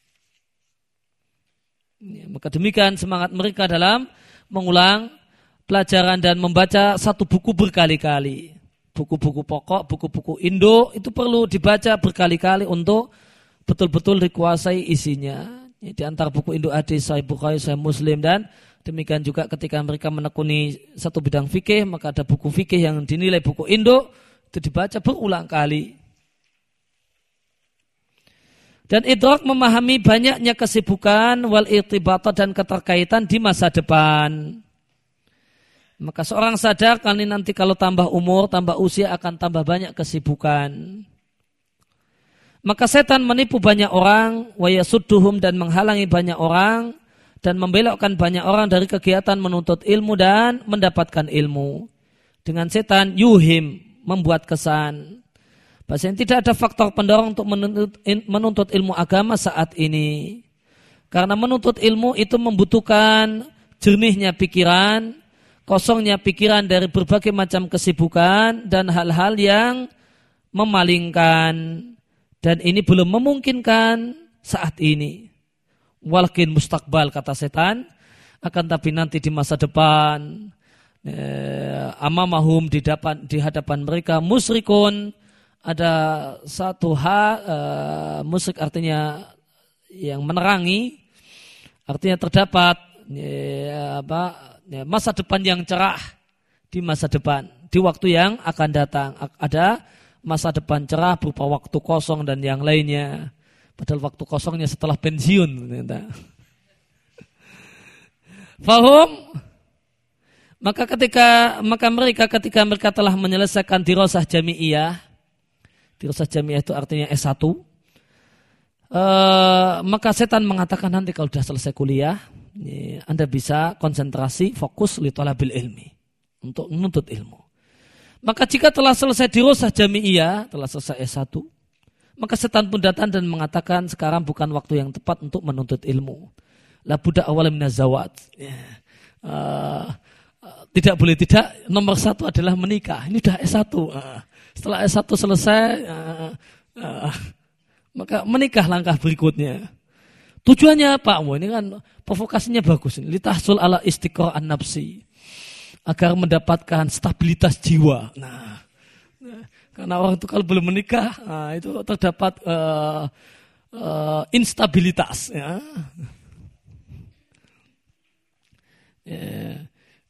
Ya, maka demikian semangat mereka dalam mengulang pelajaran dan membaca satu buku berkali-kali. Buku-buku pokok, buku-buku Indo itu perlu dibaca berkali-kali untuk betul-betul dikuasai isinya. Ya, di antara buku Indo hadis, Sahih Bukhari, Sahih Muslim, dan demikian juga ketika mereka menekuni satu bidang fikih, maka ada buku fikih yang dinilai buku Indo, itu dibaca berulang kali. Dan idrak memahami banyaknya kesibukan wal irtibata dan keterkaitan di masa depan. Maka seorang sadar kali nanti kalau tambah umur, tambah usia akan tambah banyak kesibukan. Maka setan menipu banyak orang, wa yasudduhum, dan menghalangi banyak orang, dan membelokkan banyak orang dari kegiatan menuntut ilmu dan mendapatkan ilmu. Dengan setan yuhim, membuat kesan. Bahasanya tidak ada faktor pendorong untuk menuntut, menuntut ilmu agama saat ini. Karena menuntut ilmu itu membutuhkan jernihnya pikiran, kosongnya pikiran dari berbagai macam kesibukan dan hal-hal yang memalingkan. Dan ini belum memungkinkan saat ini. Walakin mustakbal, kata setan, akan tapi nanti di masa depan, eh, amamahum, di, dapan, di hadapan mereka, musyrikun, ada satu hal, uh, musik artinya yang menerangi, artinya terdapat ya, apa, ya, masa depan yang cerah di masa depan, di waktu yang akan datang. Ada masa depan cerah berupa waktu kosong dan yang lainnya. Padahal waktu kosongnya setelah pensiun. Fahum? Maka ketika maka mereka ketika mereka telah menyelesaikan dirasah jami'iyah, dirasah jami'iyah itu artinya S satu, uh, maka setan mengatakan nanti kalau sudah selesai kuliah, ya, Anda bisa konsentrasi, fokus li talabil ilmi, untuk menuntut ilmu. Maka jika telah selesai dirasah jami'iyah, telah selesai S satu, maka setan pun datang dan mengatakan sekarang bukan waktu yang tepat untuk menuntut ilmu. La budda awal minaz zawat. Ya. Uh, tidak boleh tidak, nomor satu adalah menikah. Ini sudah S satu. Setelah S satu selesai, maka menikah langkah berikutnya. Tujuannya apa? Wah, ini kan provokasinya bagus. Litahsul ala istiqra'an nafsi. Agar mendapatkan stabilitas jiwa. Nah, karena orang itu kalau belum menikah, nah, itu terdapat uh, uh, instabilitas. Ya. Ya.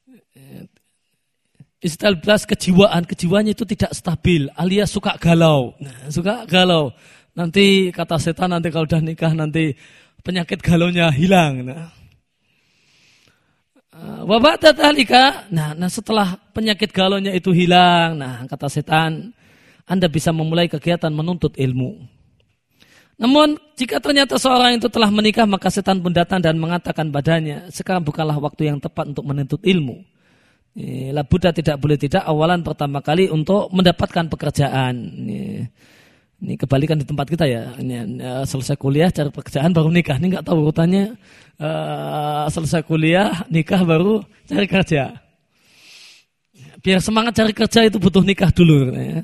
Instabilitas kejiwaan, kejiwaannya itu tidak stabil, alias suka galau. Nah, suka galau. Nanti kata setan, nanti kalau udah nikah nanti penyakit galaunya hilang. Nah, wabak tatalika. Nah, nah, setelah penyakit galaunya itu hilang, nah kata setan, Anda bisa memulai kegiatan menuntut ilmu. Namun jika ternyata seorang itu telah menikah, maka setan pun datang dan mengatakan padanya, sekarang bukanlah waktu yang tepat untuk menuntut ilmu. La Buddha tidak boleh tidak awalan pertama kali untuk mendapatkan pekerjaan. Ini, ini kebalikan di tempat kita ya. Ini, uh, selesai kuliah cari pekerjaan baru nikah. Ini nggak tahu urutannya. Uh, selesai kuliah nikah baru cari kerja. Biar semangat cari kerja itu butuh nikah dulu. Ya.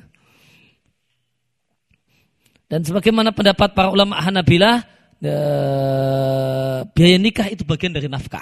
Dan sebagaimana pendapat para ulama Hanabilah, uh, biaya nikah itu bagian dari nafkah.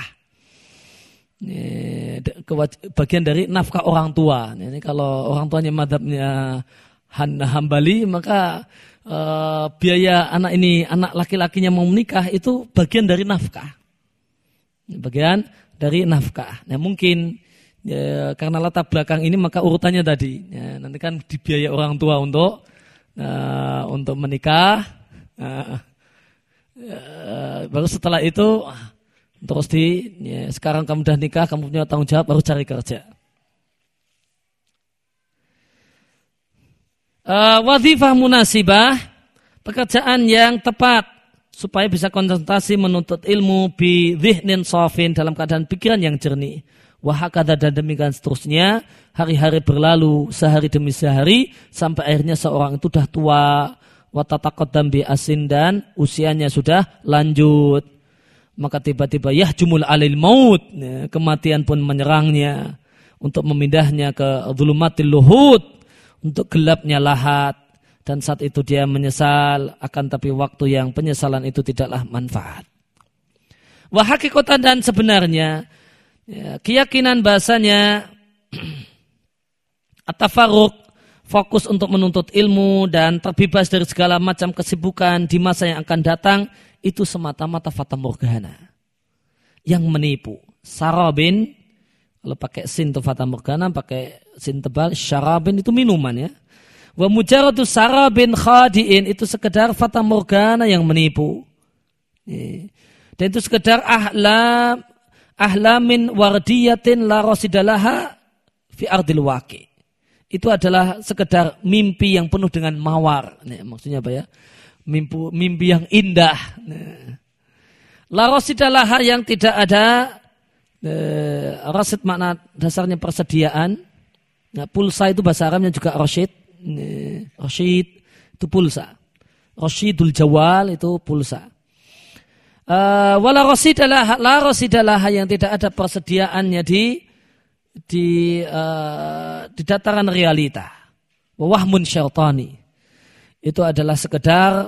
Ini bagian dari nafkah orang tua. Ini kalau orang tuanya madhabnya Hambali, maka uh, biaya anak ini, anak laki-lakinya mau menikah itu bagian dari nafkah. Bagian dari nafkah. Nah mungkin ya, karena latar belakang ini maka urutannya tadi. Ya, nanti kan dibiayai orang tua untuk uh, untuk menikah. Uh, uh, baru setelah itu terus di, ya, sekarang kamu udah nikah, kamu punya tanggung jawab, baru cari kerja. Uh, wadhifah munasibah, pekerjaan yang tepat supaya bisa konsentrasi menuntut ilmu bi dhihnin shafin, dalam keadaan pikiran yang jernih. Wahakadha, dan demikian seterusnya. Hari-hari berlalu, sehari demi sehari, sampai akhirnya seorang itu sudah tua, watataqaddam bi asin, dan usianya sudah lanjut. Maka tiba-tiba yahjumul alil maut, ya, kematian pun menyerangnya untuk memindahnya ke dhulumatil luhud, untuk gelapnya lahat, dan saat itu dia menyesal, akan tapi waktu yang penyesalan itu tidaklah manfaat. Wa hakikatan, dan sebenarnya ya, keyakinan bahasanya at-tafarruq, fokus untuk menuntut ilmu dan terbebas dari segala macam kesibukan di masa yang akan datang, itu semata-mata fata morgana yang menipu. Sarabin, kalau pakai sin itu fata morgana, pakai sin tebal, syarabin itu minuman ya. Wa mujaradu sarabin khadiin, itu sekedar fata morgana yang menipu. Dan itu sekedar ahlam ahlamin wardiyatin la rasidalaha fi ardil waqi. Itu adalah sekedar mimpi yang penuh dengan mawar. Nih, maksudnya apa ya? Mimpi, mimpi yang indah. La rasidalaha, yang tidak ada eh, rasid makna dasarnya persediaan. Nah, pulsa itu bahasa Arabnya juga rasyid. Eh, rasyid itu pulsa. Rasyidul jawal itu pulsa. Uh, wala rasidalaha, la rasidalaha, yang tidak ada persediaannya di di uh, di dataran realita. Wahmun syaitani, itu adalah sekedar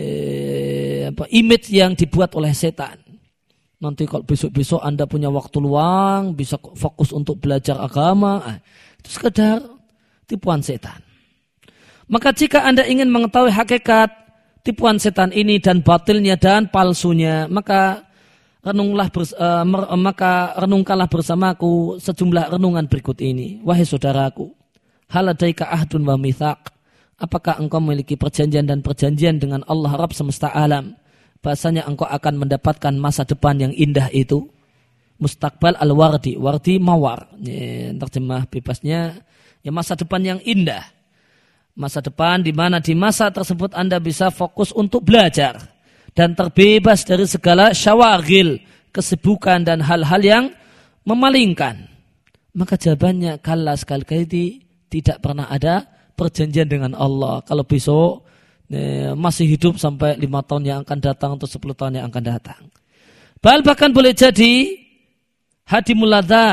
eh, apa, image yang dibuat oleh setan. Nanti kalau besok-besok Anda punya waktu luang, bisa fokus untuk belajar agama, eh, itu sekedar tipuan setan. Maka jika Anda ingin mengetahui hakikat tipuan setan ini dan batilnya dan palsunya, maka renunglah bers, uh, mer, maka renungkanlah bersamaku sejumlah renungan berikut ini. Wahai saudaraku, hal adaika ahdun wa mitsaq, apakah engkau memiliki perjanjian dan perjanjian dengan Allah Rabb semesta alam, bahasanya engkau akan mendapatkan masa depan yang indah itu? Mustaqbal al-wardi, wardi mawar, ya, terjemah bebasnya ya, masa depan yang indah. Masa depan di mana di masa tersebut Anda bisa fokus untuk belajar dan terbebas dari segala syawagil, kesibukan dan hal-hal yang memalingkan. Maka jawabannya, kalla, sekali-kali tidak pernah ada perjanjian dengan Allah. Kalau besok eh, masih hidup sampai lima tahun yang akan datang atau sepuluh tahun yang akan datang. Bahkan boleh jadi hadimul ladzat,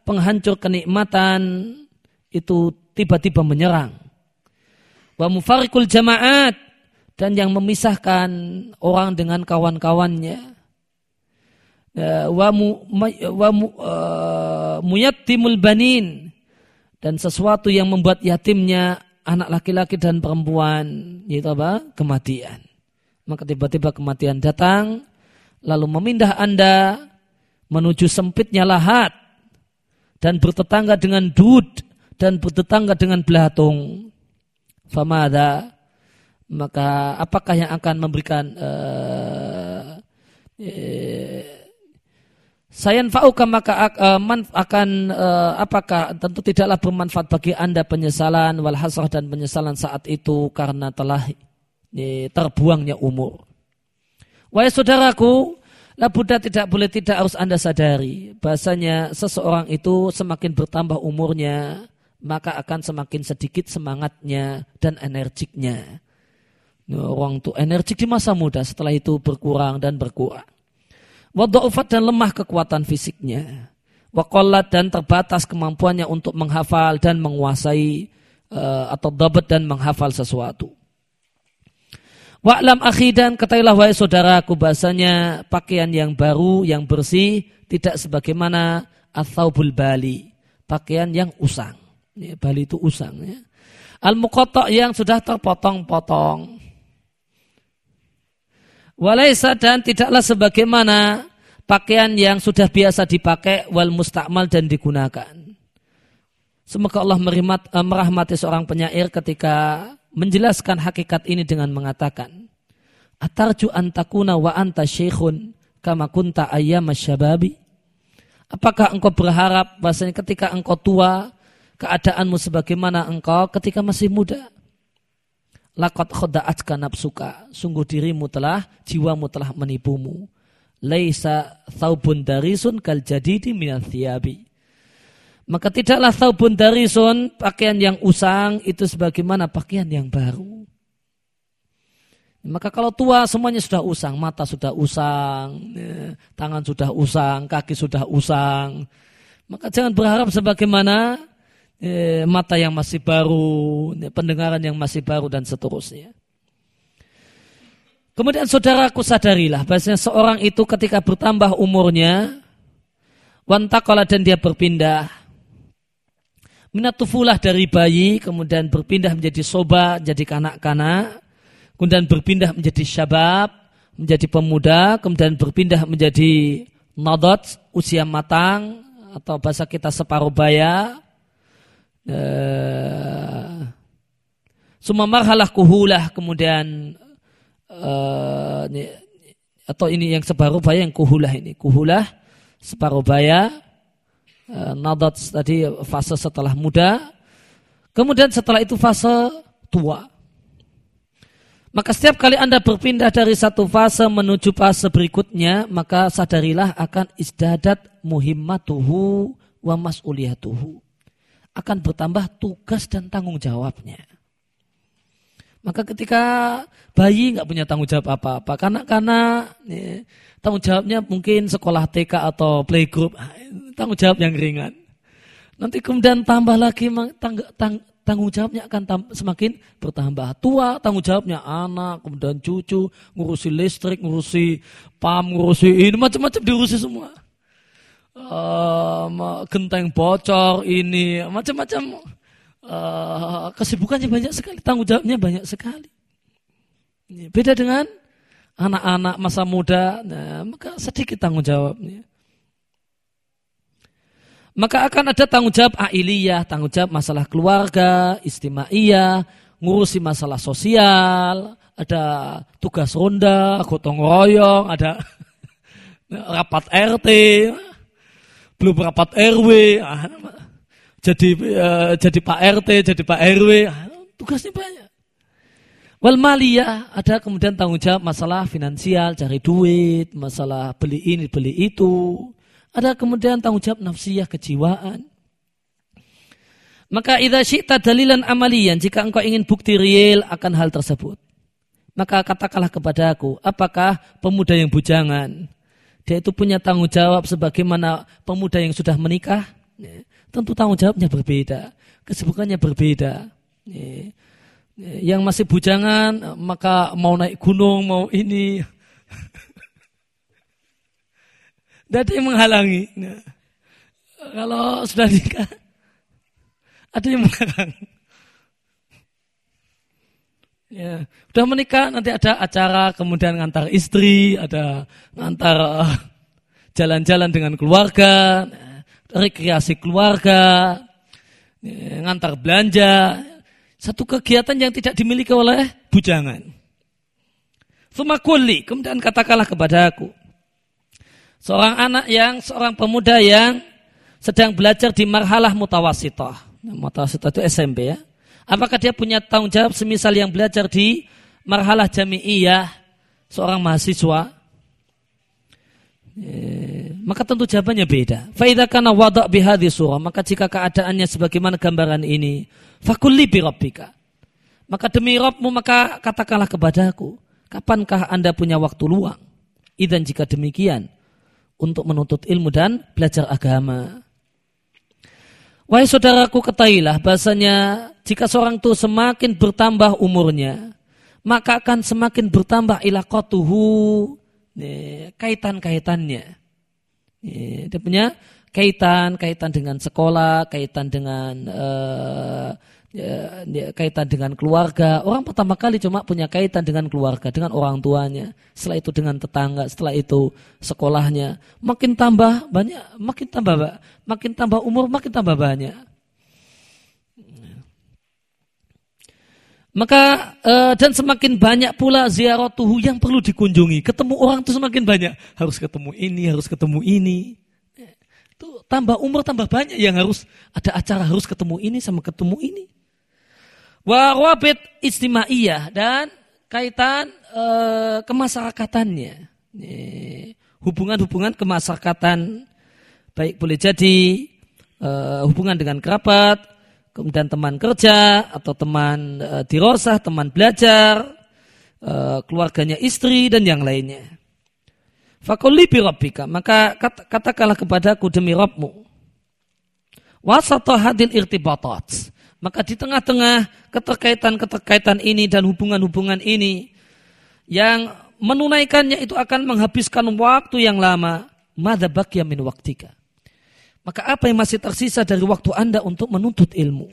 penghancur kenikmatan itu tiba-tiba menyerang. Wa mufarriqul jama'at, dan yang memisahkan orang dengan kawan-kawannya. Wa mu, wa mu, uh, muyattimul banin, dan sesuatu yang membuat yatimnya anak laki-laki dan perempuan, yaitu apa? Kematian. Maka tiba-tiba kematian datang, lalu memindah Anda menuju sempitnya lahat dan bertetangga dengan dud dan bertetangga dengan belatung. Famada, maka apakah yang akan memberikan uh, uh, sayan fa'uka, maka uh, man, akan uh, apakah tentu tidaklah bermanfaat bagi Anda penyesalan wal hasrah, dan penyesalan saat itu karena telah uh, terbuangnya umur. Wahai saudaraku, la Buddha, tidak boleh tidak harus Anda sadari bahasanya seseorang itu semakin bertambah umurnya, maka akan semakin sedikit semangatnya dan energiknya. Orang itu energik di masa muda, setelah itu berkurang dan berkurang. Wa dha'ufat, dan lemah kekuatan fisiknya. Wa qallat, dan terbatas kemampuannya untuk menghafal dan menguasai uh, atau dabat dan menghafal sesuatu. Wa'lam akhi, dan ketahuilah wahai saudaraku bahasanya pakaian yang baru, yang bersih, tidak sebagaimana ats-tsaubul bali, pakaian yang usang. Ya, bali itu usang. Ya. Al-muqatta', yang sudah terpotong-potong. Walaisa, dan tidaklah sebagaimana pakaian yang sudah biasa dipakai, wal mustakmal, dan digunakan. Semoga Allah merahmat, merahmati seorang penyair ketika menjelaskan hakikat ini dengan mengatakan, atarju antakuna wa anta syekhun kama kunta ayyama syababi. Apakah engkau berharap bahasanya ketika engkau tua, keadaanmu sebagaimana engkau ketika masih muda? Laqad khada'atka nafsuka, sungguh dirimu telah, jiwamu telah menipumu. Laisa tsaubun darisun kal jadidi minats thiyabi. Maka tidaklah tsaubun darisun, pakaian yang usang itu sebagaimana pakaian yang baru. Maka kalau tua semuanya sudah usang, mata sudah usang, tangan sudah usang, kaki sudah usang. Maka jangan berharap sebagaimana Eh, mata yang masih baru, pendengaran yang masih baru, dan seterusnya. Kemudian saudaraku sadarilah bahasanya seorang itu ketika bertambah umurnya, wantaqala, dan dia berpindah minatufulah, dari bayi, kemudian berpindah menjadi soba, menjadi kanak-kanak, kemudian berpindah menjadi syabab, menjadi pemuda, kemudian berpindah menjadi nadat, usia matang, atau bahasa kita separuh baya. Uh, Summa marhalah kuhulah, kemudian uh, ini, atau ini yang separuh baya, yang kuhulah ini kuhulah separuh baya, uh, nadat tadi fase setelah muda, kemudian setelah itu fase tua. Maka setiap kali Anda berpindah dari satu fase menuju fase berikutnya, maka sadarilah akan izdadat muhimmatuhu wa mas'uliyatuhu, akan bertambah tugas dan tanggung jawabnya. Maka ketika bayi nggak punya tanggung jawab apa-apa, karena karena ya, tanggung jawabnya mungkin sekolah T K atau playgroup, tanggung jawab yang ringan. Nanti kemudian tambah lagi tang, tang, tanggung jawabnya akan tam, semakin bertambah. Tua tanggung jawabnya anak, kemudian cucu, ngurusi listrik, ngurusi pam, ngurusi ini macam-macam diurusi semua. Uh, genteng bocor ini macam-macam, uh, kesibukannya banyak sekali, tanggung jawabnya banyak sekali. Beda dengan anak-anak masa muda, nah, maka sedikit tanggung jawabnya. Maka akan ada tanggung jawab ailiyah, tanggung jawab masalah keluarga, istimaiyah, ngurusi masalah sosial, ada tugas ronda, gotong royong, ada rapat R T, belum rapat R W, ah, jadi uh, jadi Pak R T, jadi Pak R W, ah, tugasnya banyak. Wal maliyah, ada kemudian tanggung jawab masalah finansial, cari duit, masalah beli ini, beli itu. Ada kemudian tanggung jawab nafsiyah, kejiwaan. Maka idza syi'ta dalilan amaliyan, jika engkau ingin bukti real akan hal tersebut, maka katakanlah kepadaku, apakah pemuda yang bujangan dia itu punya tanggung jawab sebagaimana pemuda yang sudah menikah? Ya, tentu tanggung jawabnya berbeda, kesibukannya berbeda. Ya, yang masih bujangan maka mau naik gunung, mau ini, tidak ada yang menghalangi. Nah, kalau sudah nikah, ada yang melarang. Ya, sudah menikah nanti ada acara, kemudian ngantar istri, ada ngantar uh, jalan-jalan dengan keluarga, rekreasi keluarga, ya, ngantar belanja, satu kegiatan yang tidak dimiliki oleh bujangan. Sumakuli, kemudian katakanlah kepada aku, seorang anak yang, seorang pemuda yang sedang belajar di marhalah mutawasithah. Mutawasithah itu S M P ya. Apakah dia punya tanggung jawab semisal yang belajar di marhalah jami'iyah, seorang mahasiswa? E, maka tentu jawabannya beda. Fa idza kana wada' bihadhi surah, maka jika keadaannya sebagaimana gambaran ini, fakulli bi rabbika. Maka demi Rabbmu, maka katakanlah kepadaku, kapankah Anda punya waktu luang? Idzan jika demikian, untuk menuntut ilmu dan belajar agama. Wahai saudaraku, ketahuilah bahasanya jika seorang itu semakin bertambah umurnya, maka akan semakin bertambah ilaqatuhu, kaitan-kaitannya. Dia punya kaitan, kaitan dengan sekolah, kaitan dengan uh, ya, kaitan dengan keluarga. Orang pertama kali cuma punya kaitan dengan keluarga, dengan orang tuanya. Setelah itu dengan tetangga, setelah itu sekolahnya. Makin tambah banyak, makin tambah, makin tambah umur, makin tambah banyak. Maka uh, dan semakin banyak pula ziaratuhu yang perlu dikunjungi. Ketemu orang itu semakin banyak. Harus ketemu ini, harus ketemu ini. Itu tambah umur tambah banyak yang harus ada acara, harus ketemu ini sama ketemu ini. Wa rawabit istimaiyah, dan kaitan uh, kemasyarakatannya. Hubungan-hubungan kemasyarakatan, baik boleh jadi uh, hubungan dengan kerabat, kemudian teman kerja atau teman uh, dirosah, teman belajar, uh, keluarganya istri dan yang lainnya. Fakulli bi rabbika, maka kat, katakanlah kepadaku demi Rabbmu. Wasata hadil irtibatat, maka di tengah-tengah keterkaitan-keterkaitan ini dan hubungan-hubungan ini yang menunaikannya itu akan menghabiskan waktu yang lama. Madza baqiya min waqtika, maka apa yang masih tersisa dari waktu Anda untuk menuntut ilmu?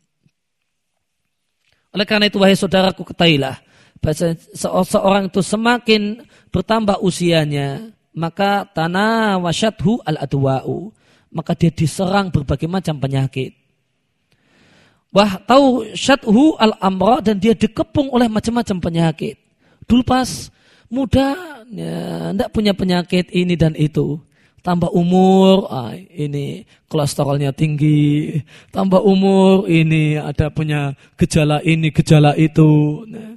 Oleh karena itu, wahai saudaraku, ketahuilah bahwa seorang itu semakin bertambah usianya, maka tanah wasyadhu al-adwa'u, maka dia diserang berbagai macam penyakit. Wah, tahu syadhu al-amra, dan dia dikepung oleh macam-macam penyakit. Dulu pas muda, ya, tidak punya penyakit ini dan itu. Tambah umur, ah, ini kolesterolnya tinggi. Tambah umur, ini ada punya gejala ini, gejala itu. Nah.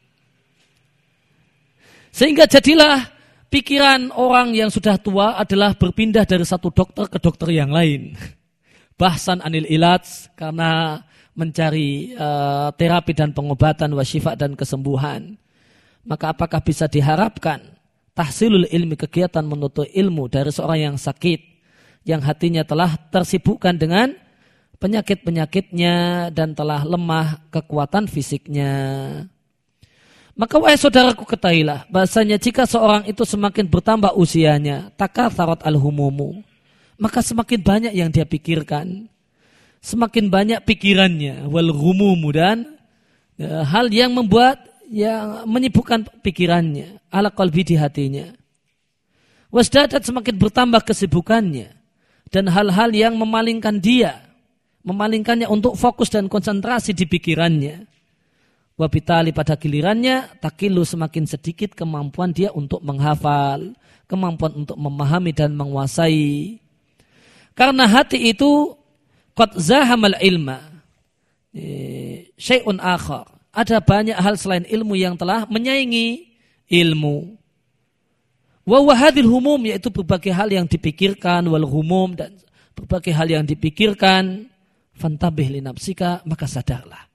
Sehingga jadilah pikiran orang yang sudah tua adalah berpindah dari satu dokter ke dokter yang lain. Bahsan anil ilaj, karena mencari uh, terapi dan pengobatan, wasyifa dan kesembuhan. Maka apakah bisa diharapkan tahsilul ilmi, kegiatan menuntut ilmu dari seorang yang sakit, yang hatinya telah tersibukkan dengan penyakit-penyakitnya dan telah lemah kekuatan fisiknya? Maka wahai saudaraku, ketahuilah bahasanya jika seorang itu semakin bertambah usianya, takatsarat al-humumu, maka semakin banyak yang dia pikirkan, semakin banyak pikirannya, wal humumu, dan ya, hal yang membuat, yang menyibukkan pikirannya, ala qalbi, di hatinya. Wasdadat, semakin bertambah kesibukannya dan hal-hal yang memalingkan dia, memalingkannya untuk fokus dan konsentrasi di pikirannya. Wabitali, pada gilirannya takilu, semakin sedikit kemampuan dia untuk menghafal, kemampuan untuk memahami dan menguasai. Karena hati itu qad zahamal ilma syai'un akhar, ada banyak hal selain ilmu yang telah menyaingi ilmu. Wa wahadil humum, yaitu berbagai hal yang dipikirkan, wal humum, dan berbagai hal yang dipikirkan. Fantabih li nafsika, maka sadarlah.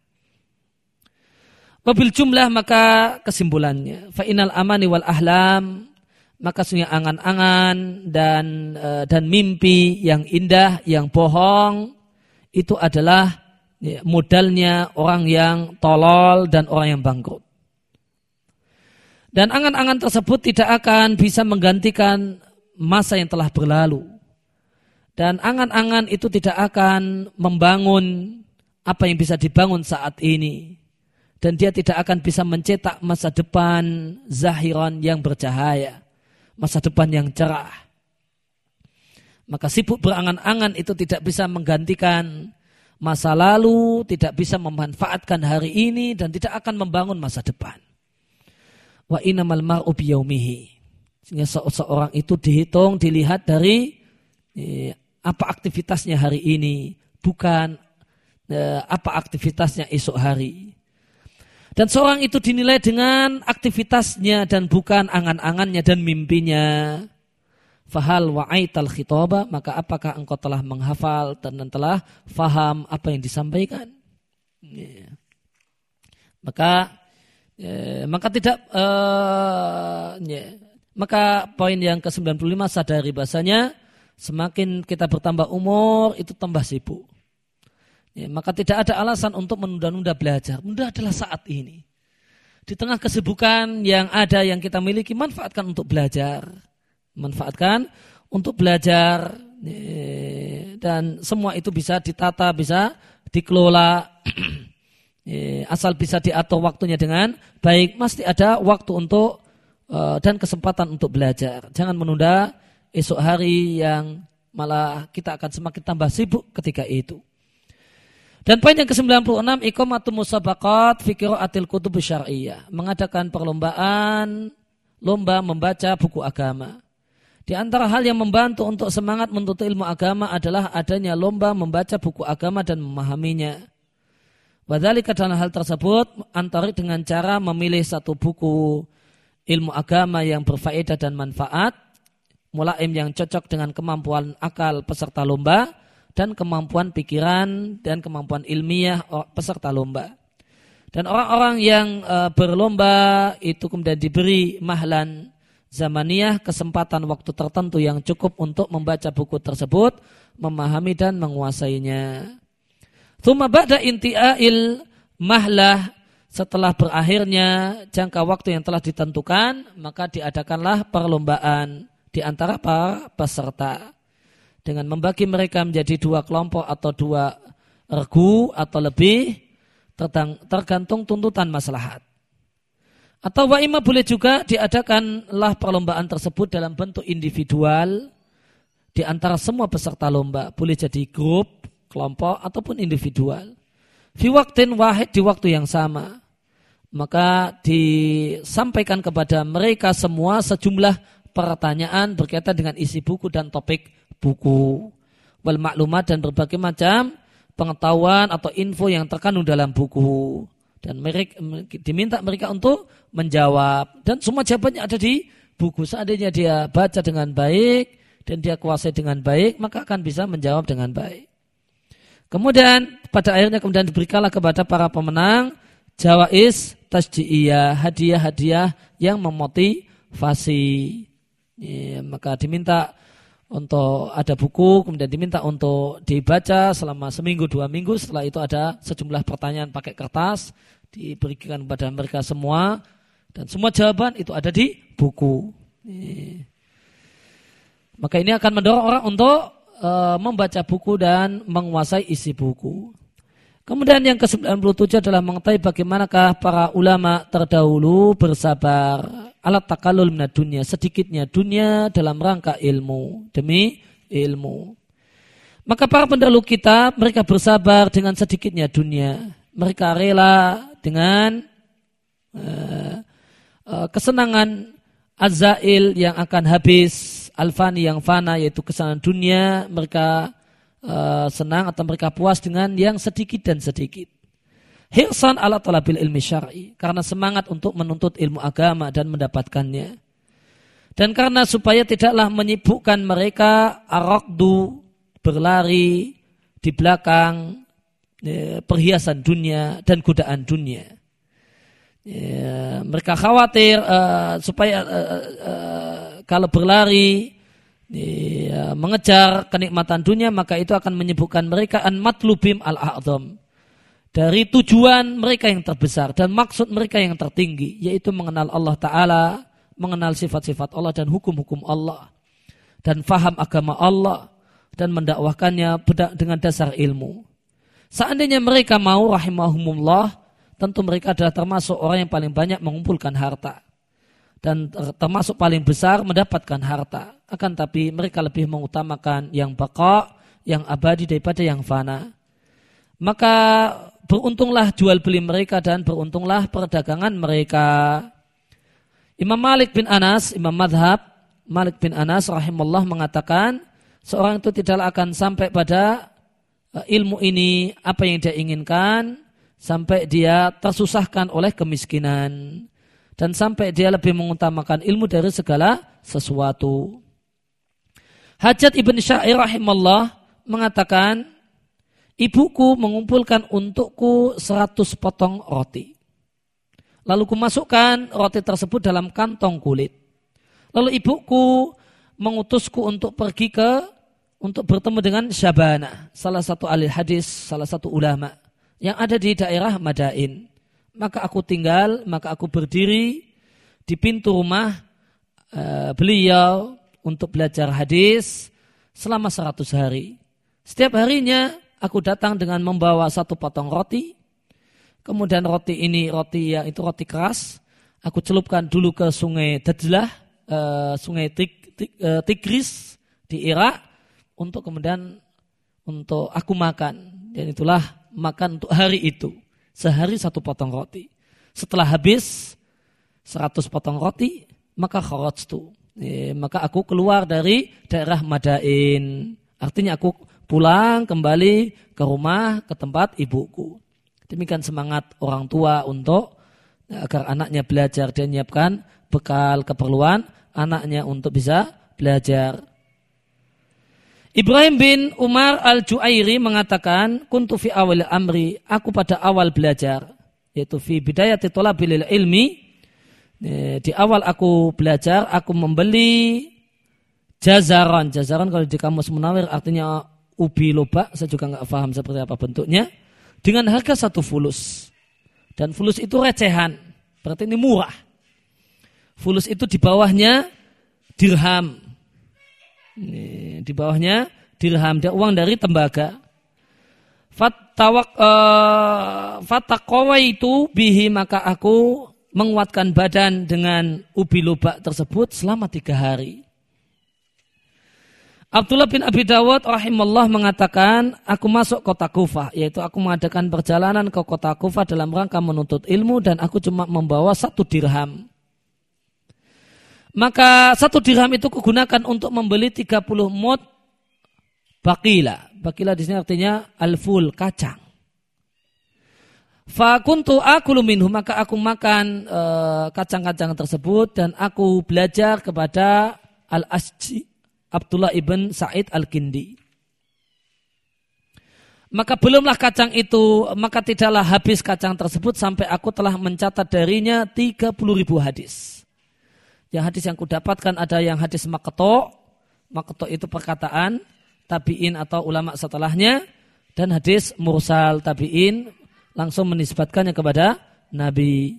Wabil jumlah, maka kesimpulannya, fa inal amani wal ahlam, maka sungguh angan-angan dan uh, dan mimpi yang indah, yang bohong itu adalah ya, modalnya orang yang tolol dan orang yang bangkrut. Dan angan-angan tersebut tidak akan bisa menggantikan masa yang telah berlalu. Dan angan-angan itu tidak akan membangun apa yang bisa dibangun saat ini. Dan dia tidak akan bisa mencetak masa depan zahiran yang bercahaya. Masa depan yang cerah. Maka sibuk berangan-angan itu tidak bisa menggantikan masa lalu, tidak bisa memanfaatkan hari ini, dan tidak akan membangun masa depan. Wa innamal mar'u biyaumihi. Sehingga seorang itu dihitung, dilihat dari eh, apa aktivitasnya hari ini, bukan eh, apa aktivitasnya esok hari. Dan seorang itu dinilai dengan aktivitasnya dan bukan angan-angannya dan mimpinya. Fahal wa'aital khitaba, maka apakah engkau telah menghafal dan telah faham apa yang disampaikan? Ya. Maka ya, maka tidak uh, ya. Maka poin yang ke sembilan puluh lima sadari bahasanya semakin kita bertambah umur itu tambah sibuk. Ya, maka tidak ada alasan untuk menunda-nunda belajar. Menunda adalah saat ini. Di tengah kesibukan yang ada yang kita miliki, manfaatkan untuk belajar. Manfaatkan untuk belajar. Ya, dan semua itu bisa ditata, bisa dikelola. Ya, asal bisa diatur waktunya dengan baik. Mesti ada waktu untuk uh, dan kesempatan untuk belajar. Jangan menunda esok hari yang malah kita akan semakin tambah sibuk ketika itu. Dan poin yang ke sembilan puluh enam, iqamatu musabaqat fi qiraatil kutub syar'iyyah, mengadakan perlombaan lomba membaca buku agama. Di antara hal yang membantu untuk semangat menuntut ilmu agama adalah adanya lomba membaca buku agama dan memahaminya. Wadzalika dalam hal tersebut antara dengan cara memilih satu buku ilmu agama yang berfaedah dan manfaat, mulaim yang cocok dengan kemampuan akal peserta lomba dan kemampuan pikiran dan kemampuan ilmiah peserta lomba. Dan orang-orang yang uh, berlomba itu kemudian diberi mahlan zamaniyah, kesempatan waktu tertentu yang cukup untuk membaca buku tersebut, memahami dan menguasainya. Tsumma ba'da inti'ail mahlah, setelah berakhirnya jangka waktu yang telah ditentukan, maka diadakanlah perlombaan di antara para peserta. Dengan membagi mereka menjadi dua kelompok atau dua regu atau lebih, tergantung tuntutan maslahat. Atau wa'ima boleh juga diadakanlah perlombaan tersebut dalam bentuk individual di antara semua peserta lomba. Boleh jadi grup, kelompok, ataupun individual. Fi waktin wahid, di waktu yang sama. Maka disampaikan kepada mereka semua sejumlah pertanyaan berkaitan dengan isi buku dan topik buku, wal maklumat dan berbagai macam pengetahuan atau info yang terkandung dalam buku, dan mereka diminta mereka untuk menjawab, dan semua jawabannya ada di buku. Seandainya dia baca dengan baik dan dia kuasai dengan baik, maka akan bisa menjawab dengan baik. Kemudian pada akhirnya kemudian diberikanlah kepada para pemenang jawaiz tasjiyah, hadiah-hadiah yang memotivasi. Ya, maka diminta untuk ada buku, kemudian diminta untuk dibaca selama seminggu dua minggu. Setelah itu ada sejumlah pertanyaan pakai kertas diberikan kepada mereka semua, dan semua jawaban itu ada di buku. Maka ini akan mendorong orang untuk e, membaca buku dan menguasai isi buku. Kemudian yang ke sembilan puluh tujuh adalah mengetahui bagaimanakah para ulama terdahulu bersabar alat takallul minad dunya, sedikitnya dunia dalam rangka ilmu demi ilmu. Maka para pendahulu kita, mereka bersabar dengan sedikitnya dunia. Mereka rela dengan uh, uh, kesenangan azail yang akan habis, alfani yang fana, yaitu kesenangan dunia. Mereka uh, senang atau mereka puas dengan yang sedikit dan sedikit. Hirsan ala talabil ilmi syar'i, karena semangat untuk menuntut ilmu agama dan mendapatkannya. Dan karena supaya tidaklah menyibukkan mereka araqdu, berlari di belakang ya, perhiasan dunia dan godaan dunia. Ya, mereka khawatir uh, supaya uh, uh, kalau berlari ya, mengejar kenikmatan dunia, maka itu akan menyebutkan mereka an matlubim al-a'zam, dari tujuan mereka yang terbesar dan maksud mereka yang tertinggi, yaitu mengenal Allah Ta'ala, mengenal sifat-sifat Allah dan hukum-hukum Allah, dan faham agama Allah, dan mendakwahkannya dengan dasar ilmu. Seandainya mereka mau rahimahumullah, tentu mereka adalah termasuk orang yang paling banyak mengumpulkan harta dan termasuk paling besar mendapatkan harta. Akan tapi mereka lebih mengutamakan yang baqa, yang abadi daripada yang fana. Maka beruntunglah jual beli mereka dan beruntunglah perdagangan mereka. Imam Malik bin Anas, Imam Madhab Malik bin Anas rahimahullah mengatakan, seorang itu tidaklah akan sampai pada ilmu ini apa yang dia inginkan sampai dia tersusahkan oleh kemiskinan dan sampai dia lebih mengutamakan ilmu dari segala sesuatu. Hajjaj ibn Syair rahimahullah mengatakan, ibuku mengumpulkan untukku seratus potong roti. Lalu kumasukkan roti tersebut dalam kantong kulit. Lalu ibuku mengutusku untuk pergi ke untuk bertemu dengan Syabana, salah satu ahli hadis, salah satu ulama yang ada di daerah Madain. Maka aku tinggal, maka aku berdiri di pintu rumah uh, beliau untuk belajar hadis selama seratus hari. Setiap harinya aku datang dengan membawa satu potong roti. Kemudian roti ini roti yang itu roti keras. Aku celupkan dulu ke sungai Dajlah, uh, sungai Tig, Tig, uh, Tigris di Irak, untuk kemudian untuk aku makan. Dan itulah makan untuk hari itu. Sehari satu potong roti. Setelah habis seratus potong roti, maka kharajtu. E, maka aku keluar dari daerah Madain. Artinya aku pulang kembali ke rumah, ke tempat ibuku. Demikian semangat orang tua untuk agar anaknya belajar dan menyiapkan bekal keperluan anaknya untuk bisa belajar. Ibrahim bin Umar al-Ju'airi mengatakan, kuntu fi awal amri, aku pada awal belajar, yaitu fi bidayati thalabil ilmi, di awal aku belajar, aku membeli jazaran. Jazaran kalau di kamus Munawir artinya ubi loba, saya juga nggak paham seperti apa bentuknya, dengan harga satu fulus. Dan fulus itu recehan, berarti ini murah. Fulus itu di bawahnya dirham. Ini, di bawahnya dirham, dia uang dari tembaga. Fatawak uh, fataqawaitu bihi, maka aku menguatkan badan dengan ubi lubak tersebut selama tiga hari. Abdullah bin Abi Dawud rahimallah mengatakan, aku masuk kota Kufah, yaitu aku mengadakan perjalanan ke kota Kufah dalam rangka menuntut ilmu, dan aku cuma membawa satu dirham. Maka satu dirham itu kugunakan untuk membeli tiga puluh mud bakila. Bakila di sini artinya al-ful, kacang. Fa kuntu akulu minhu, maka aku makan e, kacang-kacang tersebut, dan aku belajar kepada Al-Asji Abdullah ibn Sa'id Al-Kindi. Maka belumlah kacang itu, maka tidaklah habis kacang tersebut sampai aku telah mencatat darinya tiga puluh ribu hadis. Yang hadis yang kudapatkan ada yang hadis maqtu', maqtu' itu perkataan tabi'in atau ulama setelahnya, dan hadis mursal, tabi'in langsung menisbatkannya kepada Nabi.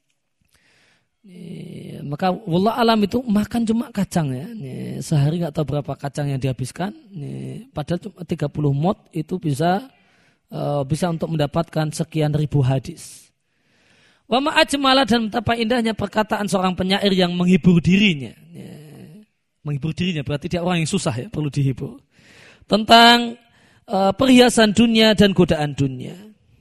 E, maka wallah alam itu makan cuma kacang ya. E, sehari nggak tahu berapa kacang yang dihabiskan. E, padahal cuma tiga puluh mud itu bisa e, bisa untuk mendapatkan sekian ribu hadis. Wa ma'ajmala, dan betapa indahnya perkataan seorang penyair yang menghibur dirinya. Ya, menghibur dirinya berarti dia orang yang susah ya, perlu dihibur. Tentang uh, perhiasan dunia dan godaan dunia.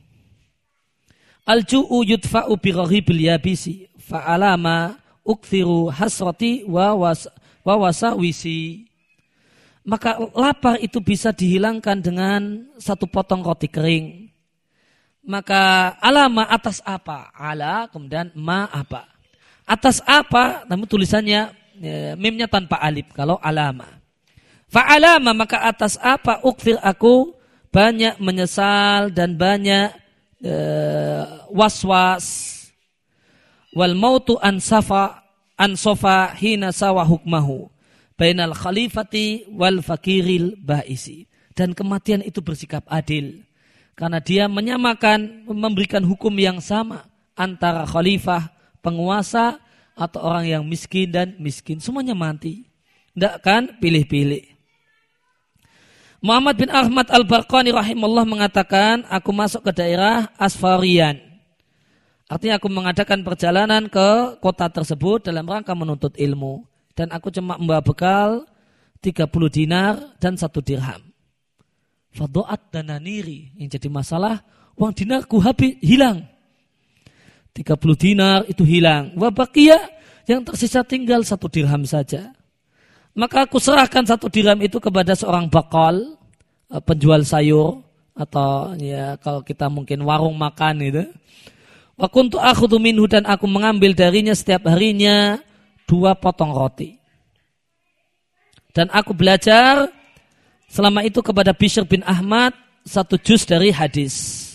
Al-ju'u yudfa'u biraghibil yabisi fa'alama ukthiru hasrati wa wasawisi. Maka lapar itu bisa dihilangkan dengan satu potong roti kering. Maka alama atas apa? Ala kemudian ma apa? Atas apa? Namun tulisannya ya, mimnya tanpa alif kalau alama. Fa'alama, maka atas apa? Ukfir, aku banyak menyesal dan banyak uh, was-was. Wal mautu ansafa, ansofa hina sawa hukmahu bainal khalifati wal fakiril baisi. Dan kematian itu bersikap adil karena dia menyamakan, memberikan hukum yang sama antara khalifah, penguasa, atau orang yang miskin dan miskin. Semuanya mati. Tidak kan pilih-pilih. Muhammad bin Ahmad al-Barqani rahimahullah mengatakan, aku masuk ke daerah Asfarian. Artinya aku mengadakan perjalanan ke kota tersebut dalam rangka menuntut ilmu. Dan aku cuma membawa bekal tiga puluh dinar dan satu dirham. Fadoat dananiri. Yang jadi masalah, uang dinarku habis, hilang. tiga puluh dinar itu hilang. Wabakiyah yang tersisa tinggal satu dirham saja. Maka aku serahkan satu dirham itu kepada seorang bakal, penjual sayur, atau ya kalau kita mungkin warung makan itu. Wa kuntu akhudhu minhu, dan aku mengambil darinya setiap harinya dua potong roti. Dan aku belajar selama itu kepada Bishr bin Ahmad satu juz dari hadis.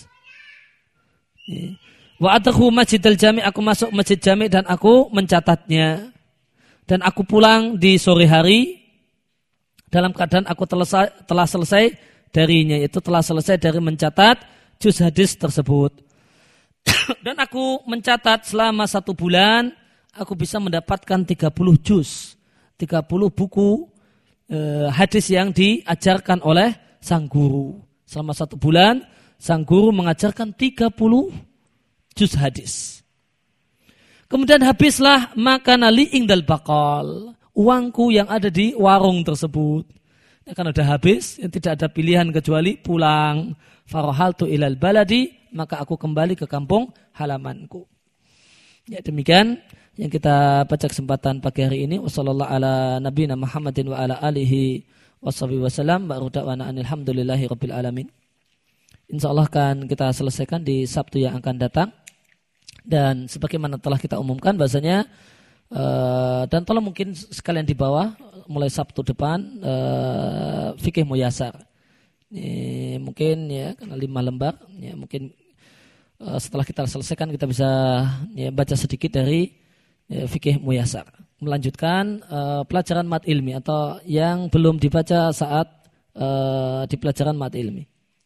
Wa adkhu masjidal jami', aku masuk masjid jami' dan aku mencatatnya. Dan aku pulang di sore hari dalam keadaan aku telah, telah selesai darinya, itu telah selesai dari mencatat juz hadis tersebut. Dan aku mencatat selama satu bulan aku bisa mendapatkan tiga puluh juz, tiga puluh buku eh, hadis yang diajarkan oleh sang guru. Selama satu bulan sang guru mengajarkan tiga puluh juz hadis. Kemudian habislah makan ali ingdal bakal, uangku yang ada di warung tersebut. Ya, kan udah habis, ya, tidak ada pilihan kecuali pulang. Farahaltu ilal baladi, maka aku kembali ke kampung halamanku. Ya, demikian yang kita baca kesempatan pagi hari ini. Wassallallahu ala nabiyina Muhammadin wa ala alihi washabihi wasallam. Wa da'wana alhamdulillahi rabbil alamin. Insyaallah kan kita selesaikan di Sabtu yang akan datang. Dan sebagaimana telah kita umumkan bahasanya uh, dan tolong mungkin sekalian di bawah mulai Sabtu depan uh, fikih muyasar. Ini mungkin ya karena lima lembar ya mungkin uh, setelah kita selesaikan kita bisa ya, baca sedikit dari ya, fikih muyasar. Melanjutkan uh, pelajaran mat ilmi atau yang belum dibaca saat uh, di pelajaran mat ilmi.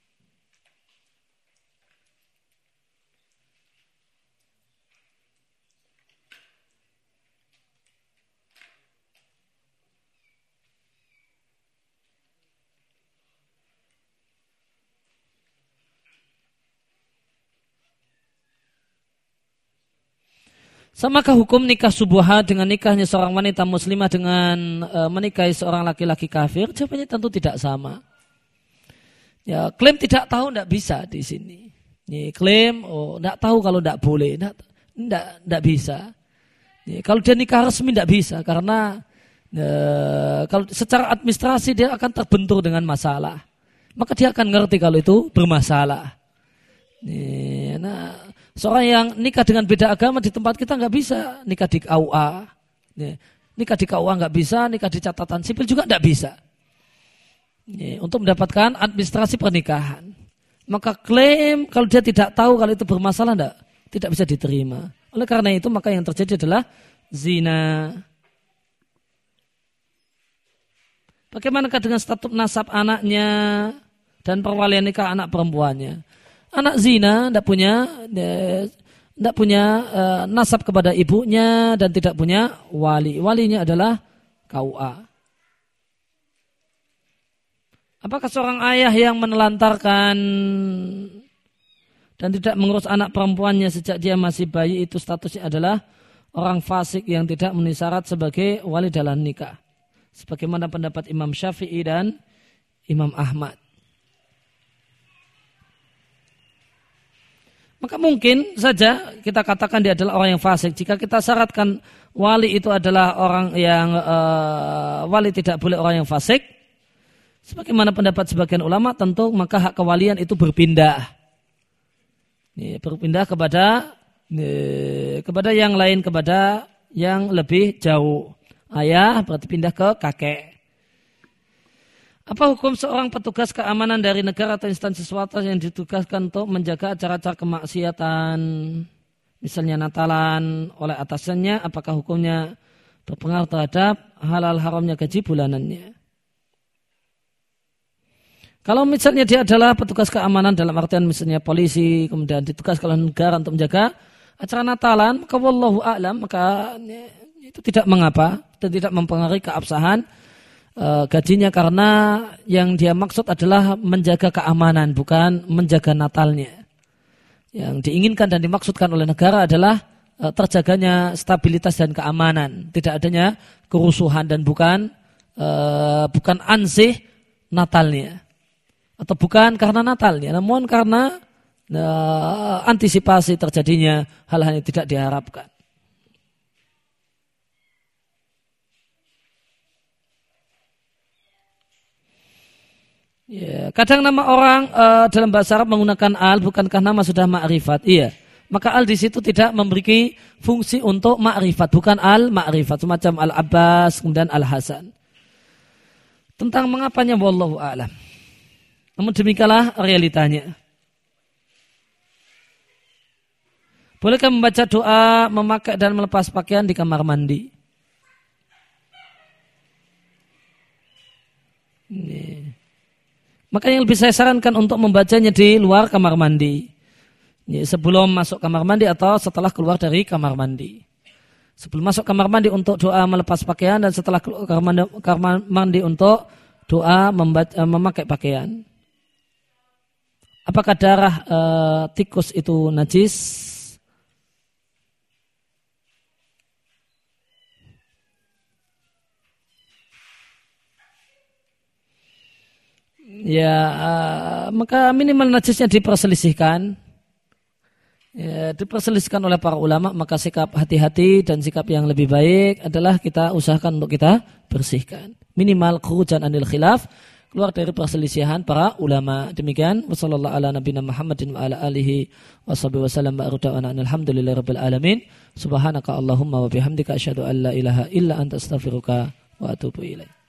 Samakah hukum nikah subuha dengan nikahnya seorang wanita muslimah dengan e, menikahi seorang laki-laki kafir? Jawabannya tentu tidak sama. Ya, klaim tidak tahu tidak bisa di sini. Ya, klaim oh tidak tahu kalau tidak boleh, tidak tidak bisa. Ya, kalau dia nikah resmi tidak bisa karena e, kalau secara administrasi dia akan terbentur dengan masalah. Maka dia akan ngerti kalau itu bermasalah. Ya, nah. Seorang yang nikah dengan beda agama di tempat kita nggak bisa nikah di K U A, ya. Nikah di K U A nggak bisa, nikah di catatan sipil juga nggak bisa. Ya, untuk mendapatkan administrasi pernikahan, maka klaim kalau dia tidak tahu kalau itu bermasalah enggak, tidak bisa diterima. Oleh karena itu maka yang terjadi adalah zina. Bagaimanakah dengan status nasab anaknya dan perwalian nikah anak perempuannya? Anak zina tidak punya tidak punya uh, nasab kepada ibunya dan tidak punya wali. Walinya adalah K U A. Apakah seorang ayah yang menelantarkan dan tidak mengurus anak perempuannya sejak dia masih bayi itu statusnya adalah orang fasik yang tidak memenuhi syarat sebagai wali dalam nikah? Sebagaimana pendapat Imam Syafi'i dan Imam Ahmad. Maka mungkin saja kita katakan dia adalah orang yang fasik. Jika kita syaratkan wali itu adalah orang yang uh, wali tidak boleh orang yang fasik. Sebagaimana pendapat sebagian ulama tentu maka hak kewalian itu berpindah. Ini, berpindah kepada ini, kepada yang lain, kepada yang lebih jauh. Ayah berarti pindah ke kakek. Apa hukum seorang petugas keamanan dari negara atau instansi swasta yang ditugaskan untuk menjaga acara-acara kemaksiatan, misalnya Natalan oleh atasannya, apakah hukumnya berpengaruh terhadap halal haramnya gaji bulanannya. Kalau misalnya dia adalah petugas keamanan dalam artian misalnya polisi, kemudian ditugaskan oleh negara untuk menjaga acara Natalan, maka wallahu a'lam, maka itu tidak mengapa dan tidak mempengaruhi keabsahan e, gajinya, karena yang dia maksud adalah menjaga keamanan, bukan menjaga Natalnya. Yang diinginkan dan dimaksudkan oleh negara adalah e, terjaganya stabilitas dan keamanan, tidak adanya kerusuhan dan bukan e, bukan ansih Natalnya. Atau bukan karena Natalnya, namun karena uh, antisipasi terjadinya hal-hal yang tidak diharapkan. Ya, kadang nama orang uh, dalam bahasa Arab menggunakan al, bukankah nama sudah ma'rifat? Iya, maka al di situ tidak memiliki fungsi untuk ma'rifat, bukan al ma'rifat, semacam al-Abbas kemudian al-Hasan. Tentang mengapanya wallahu a'lam. Namun demikianlah realitanya. Bolehkah membaca doa memakai dan melepas pakaian di kamar mandi? Ini. Maka yang lebih saya sarankan untuk membacanya di luar kamar mandi. Ini, sebelum masuk kamar mandi atau setelah keluar dari kamar mandi. Sebelum masuk kamar mandi untuk doa melepas pakaian, dan setelah keluar kamar mandi untuk doa membaca, memakai pakaian. Apakah darah e, tikus itu najis? Ya, e, maka minimal najisnya diperselisihkan. Ya, diperselisihkan oleh para ulama, maka sikap hati-hati dan sikap yang lebih baik adalah kita usahakan untuk kita bersihkan. Minimal khurujan anil khilaf, keluar dari perselisihan para ulama. Demikian wassallallahu ala nabiyina Muhammadin wa ala alihi washabihi wasallam wa arda'ana alhamdulillahi rabbil alamin. Subhanaka Allahumma wa bihamdika asyhadu an la ilaha illa anta astaghfiruka wa atubu ilaik.